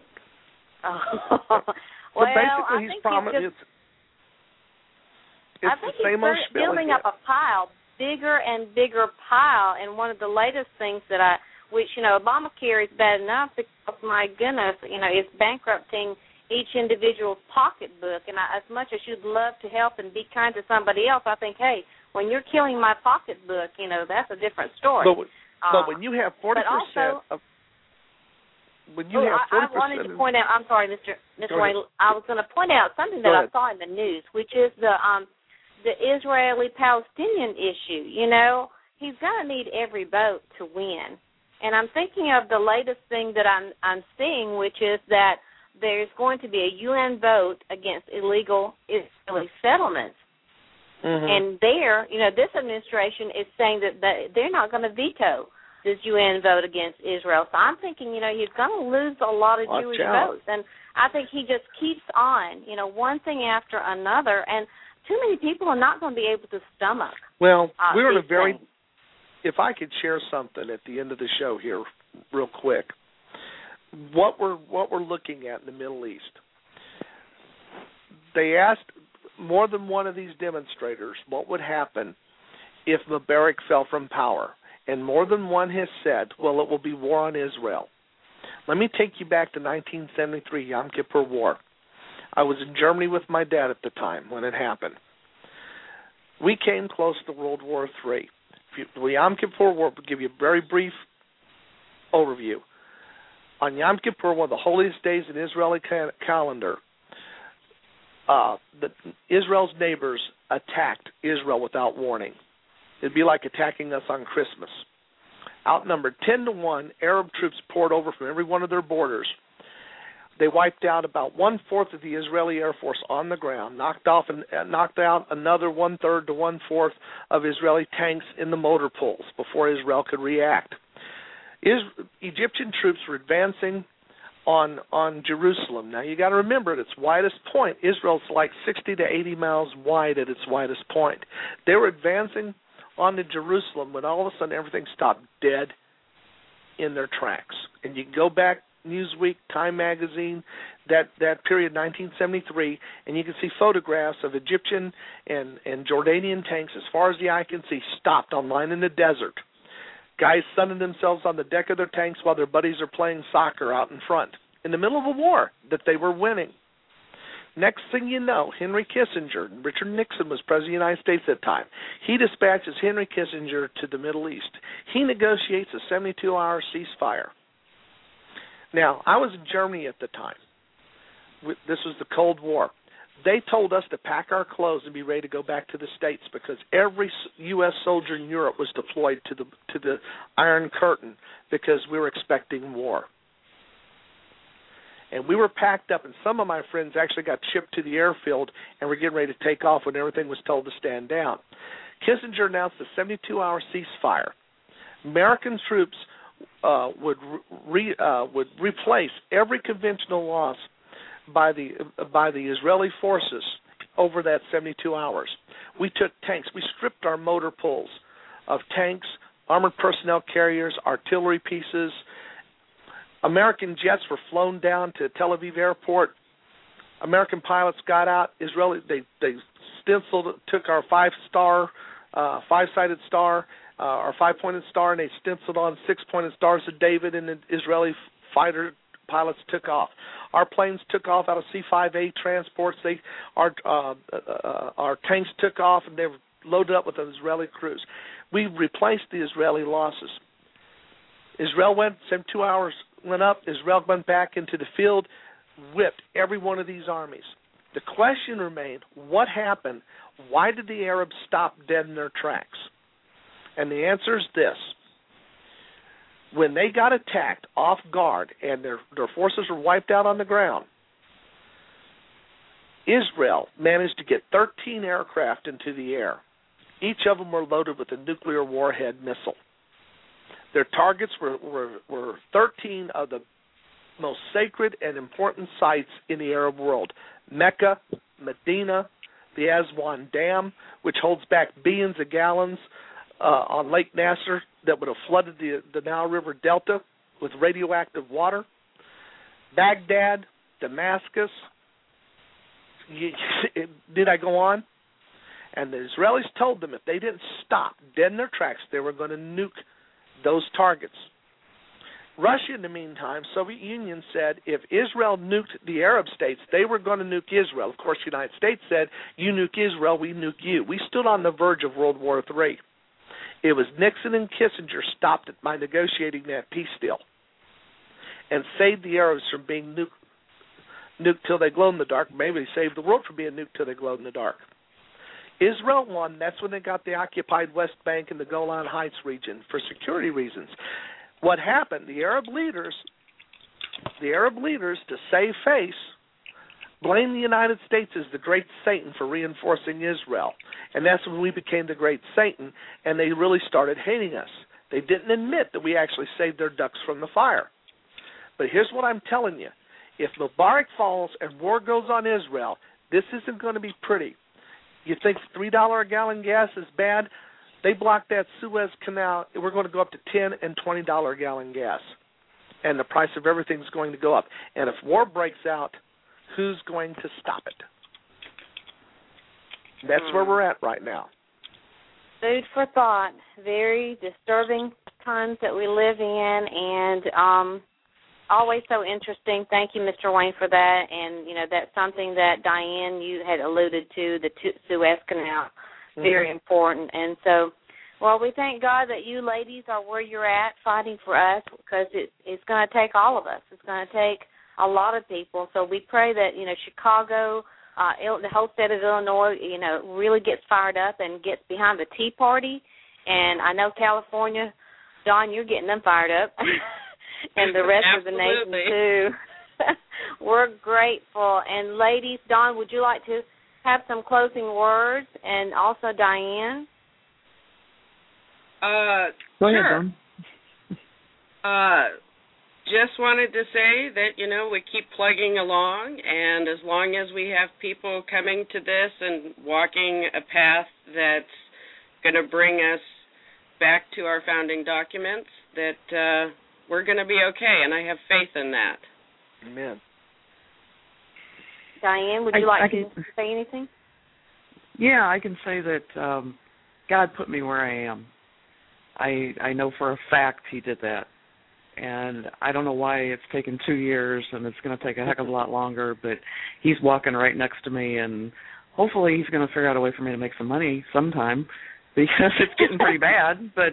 Well, basically, he's promising... I think he's building up a pile, bigger and bigger pile, and one of the latest things which Obamacare is bad enough because, my goodness, it's bankrupting each individual's pocketbook, and as much as you'd love to help and be kind to somebody else, I think, hey, when you're killing my pocketbook, that's a different story. But when you have 40% of... I wanted to point out, I'm sorry, Mr. Wayne, I was going to point out something that I saw in the news, which is the Israeli-Palestinian issue. He's going to need every vote to win. And I'm thinking of the latest thing that I'm seeing, which is that there's going to be a UN vote against illegal Israeli settlements. Mm-hmm. And this administration is saying that they're not going to veto this UN vote against Israel. So I'm thinking, he's going to lose a lot of Jewish votes. And I think he just keeps on, one thing after another. And too many people are not going to be able to stomach. Well, we're in a very... things. If I could share something at the end of the show here real quick, what we're looking at in the Middle East, they asked more than one of these demonstrators what would happen if Mubarak fell from power. And more than one has said, well, it will be war on Israel. Let me take you back to 1973, Yom Kippur War. I was in Germany with my dad at the time when it happened. We came close to World War III. The Yom Kippur War, will give you a very brief overview. On Yom Kippur, one of the holiest days in Israeli calendar, Israel's neighbors attacked Israel without warning. It'd be like attacking us on Christmas. Outnumbered 10-1, Arab troops poured over from every one of their borders. They wiped out about 1/4 of the Israeli Air Force on the ground, knocked out another 1/3 to 1/4 of Israeli tanks in the motor pools before Israel could react. Egyptian troops were advancing on Jerusalem. Now you got to remember, at its widest point, Israel's like 60 to 80 miles wide at its widest point. They were advancing onto Jerusalem when all of a sudden everything stopped dead in their tracks. And you can go back, Newsweek, Time Magazine, that period, 1973, and you can see photographs of Egyptian and Jordanian tanks as far as the eye can see stopped on line in the desert. Guys sunning themselves on the deck of their tanks while their buddies are playing soccer out in front in the middle of a war that they were winning. Next thing you know, Henry Kissinger, Richard Nixon was President of the United States at the time. He dispatches Henry Kissinger to the Middle East. He negotiates a 72-hour ceasefire. Now, I was in Germany at the time. This was the Cold War. They told us to pack our clothes and be ready to go back to the States because every U.S. soldier in Europe was deployed to the Iron Curtain because we were expecting war. And we were packed up, and some of my friends actually got shipped to the airfield and were getting ready to take off when everything was told to stand down. Kissinger announced a 72-hour ceasefire. American troops would replace every conventional loss by the Israeli forces over that 72 hours. We took tanks. We stripped our motor pools of tanks, armored personnel carriers, artillery pieces. American jets were flown down to Tel Aviv airport. American pilots got out. They stenciled, took our five-sided star, our five-pointed star, and they stenciled on six-pointed stars of David, and the Israeli fighter pilots took off. Our planes took off out of C-5A transports. Our tanks took off, and they were loaded up with the Israeli crews. We replaced the Israeli losses. Israel went, 72 hours went up. Israel went back into the field, whipped every one of these armies. The question remained, what happened? Why did the Arabs stop dead in their tracks? And the answer is this. When they got attacked off guard and their forces were wiped out on the ground, Israel managed to get 13 aircraft into the air. Each of them were loaded with a nuclear warhead missile. Their targets were 13 of the most sacred and important sites in the Arab world. Mecca, Medina, the Aswan Dam, which holds back billions of gallons on Lake Nasser that would have flooded the Nile River Delta with radioactive water. Baghdad, Damascus. Did I go on? And the Israelis told them if they didn't stop dead in their tracks, they were going to nuke those targets. Russia, in the meantime, Soviet Union said if Israel nuked the Arab states, they were going to nuke Israel. Of course, the United States said, you nuke Israel, we nuke you. We stood on the verge of World War III. It was Nixon and Kissinger stopped it by negotiating that peace deal and saved the Arabs from being nuked till they glowed in the dark. Maybe they saved the world from being nuked till they glowed in the dark. Israel won. That's when they got the occupied West Bank and the Golan Heights region for security reasons. What happened? The Arab leaders, to save face, blamed the United States as the great Satan for reinforcing Israel. And that's when we became the great Satan, and they really started hating us. They didn't admit that we actually saved their ducks from the fire. But here's what I'm telling you. If Mubarak falls and war goes on Israel, this isn't going to be pretty. You think $3 a gallon gas is bad? They blocked that Suez Canal. We're going to go up to $10 and $20 a gallon gas. And the price of everything's going to go up. And if war breaks out, who's going to stop it? That's where we're at right now. Food for thought. Very disturbing times that we live in, and always so interesting. Thank you, Mr. Wayne, for that. And, that's something that, Diane, you had alluded to, the Suez Canal. Very important. And so, well, we thank God that you ladies are where you're at fighting for us, because it's going to take all of us. It's going to take a lot of people. So we pray that, Chicago, the whole state of Illinois, really gets fired up and gets behind the Tea Party. And I know California, Don, you're getting them fired up. And the rest of the nation, too. We're grateful. And ladies, Don, would you like to have some closing words? And also Diane? Go ahead, Don. Just wanted to say that, we keep plugging along, and as long as we have people coming to this and walking a path that's going to bring us back to our founding documents, that we're going to be okay, and I have faith in that. Amen. Diane, would you like to say anything? Yeah, I can say that God put me where I am. I know for a fact He did that. And I don't know why it's taken 2 years, and it's going to take a heck of a lot longer, but He's walking right next to me, and hopefully He's going to figure out a way for me to make some money sometime, because it's getting pretty bad. But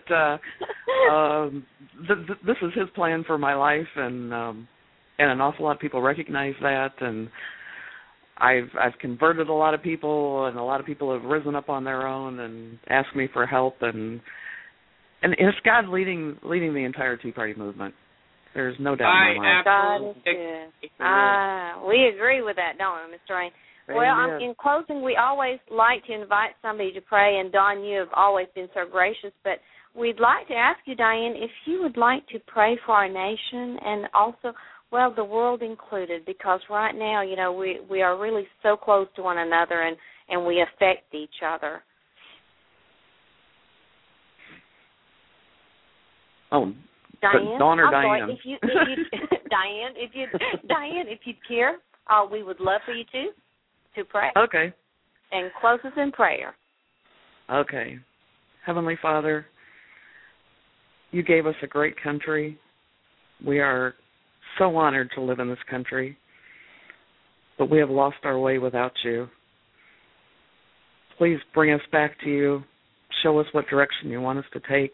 this is His plan for my life, and an awful lot of people recognize that, and I've converted a lot of people, and a lot of people have risen up on their own and asked me for help, and it's God leading the entire Tea Party movement. There's no doubt in my mind. God is good. We agree with that, don't we, Mr. Rain? Well, in closing, we always like to invite somebody to pray, and Don, you have always been so gracious, but we'd like to ask you, Diane, if you would like to pray for our nation and also, well, the world included, because right now, we are really so close to one another, and we affect each other. Oh, Diane, Dawn or I'm Diane? Sorry, if you Diane, if you'd care, we would love for you to pray. Okay. And close us in prayer. Okay. Heavenly Father, You gave us a great country. We are so honored to live in this country, but we have lost our way without You. Please bring us back to You. Show us what direction You want us to take.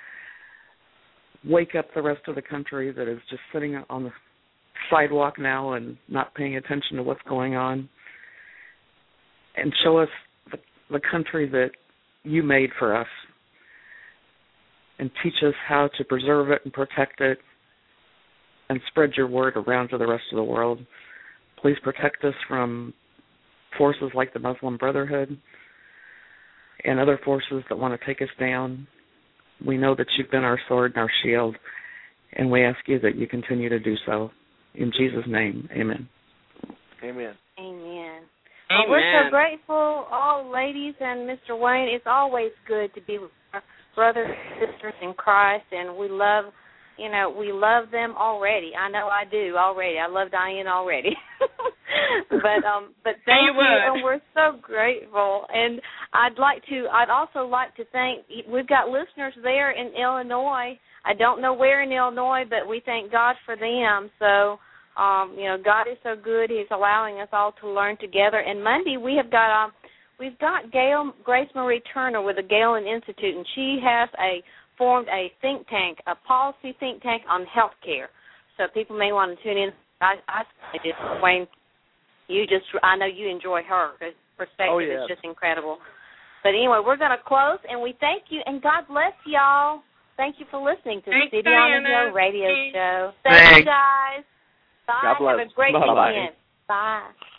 Wake up the rest of the country that is just sitting on the sidewalk now and not paying attention to what's going on. And show us the country that You made for us. And teach us how to preserve it and protect it and spread Your word around to the rest of the world. Please protect us from forces like the Muslim Brotherhood and other forces that want to take us down. We know that You've been our sword and our shield, and we ask You that You continue to do so. In Jesus' name, amen. Amen. Amen. Well, we're so grateful, all ladies and Mr. Wayne. It's always good to be with our brothers and sisters in Christ, and we love them already. I know I do already. I love Diane already. but thank you, and we're so grateful. And I'd also like to thank, we've got listeners there in Illinois. I don't know where in Illinois, but we thank God for them. So, God is so good. He's allowing us all to learn together. And Monday we've got Grace Marie Turner with the Galen Institute, and she has formed a think tank, a policy think tank on health care. So people may want to tune in. Wayne, I know you enjoy her. Her perspective is just incredible. But anyway, we're going to close, and we thank you, and God bless y'all. Thank you for listening to the City on the Hill radio show. Thank you, guys. Bye. God bless. Have a great weekend. Bye.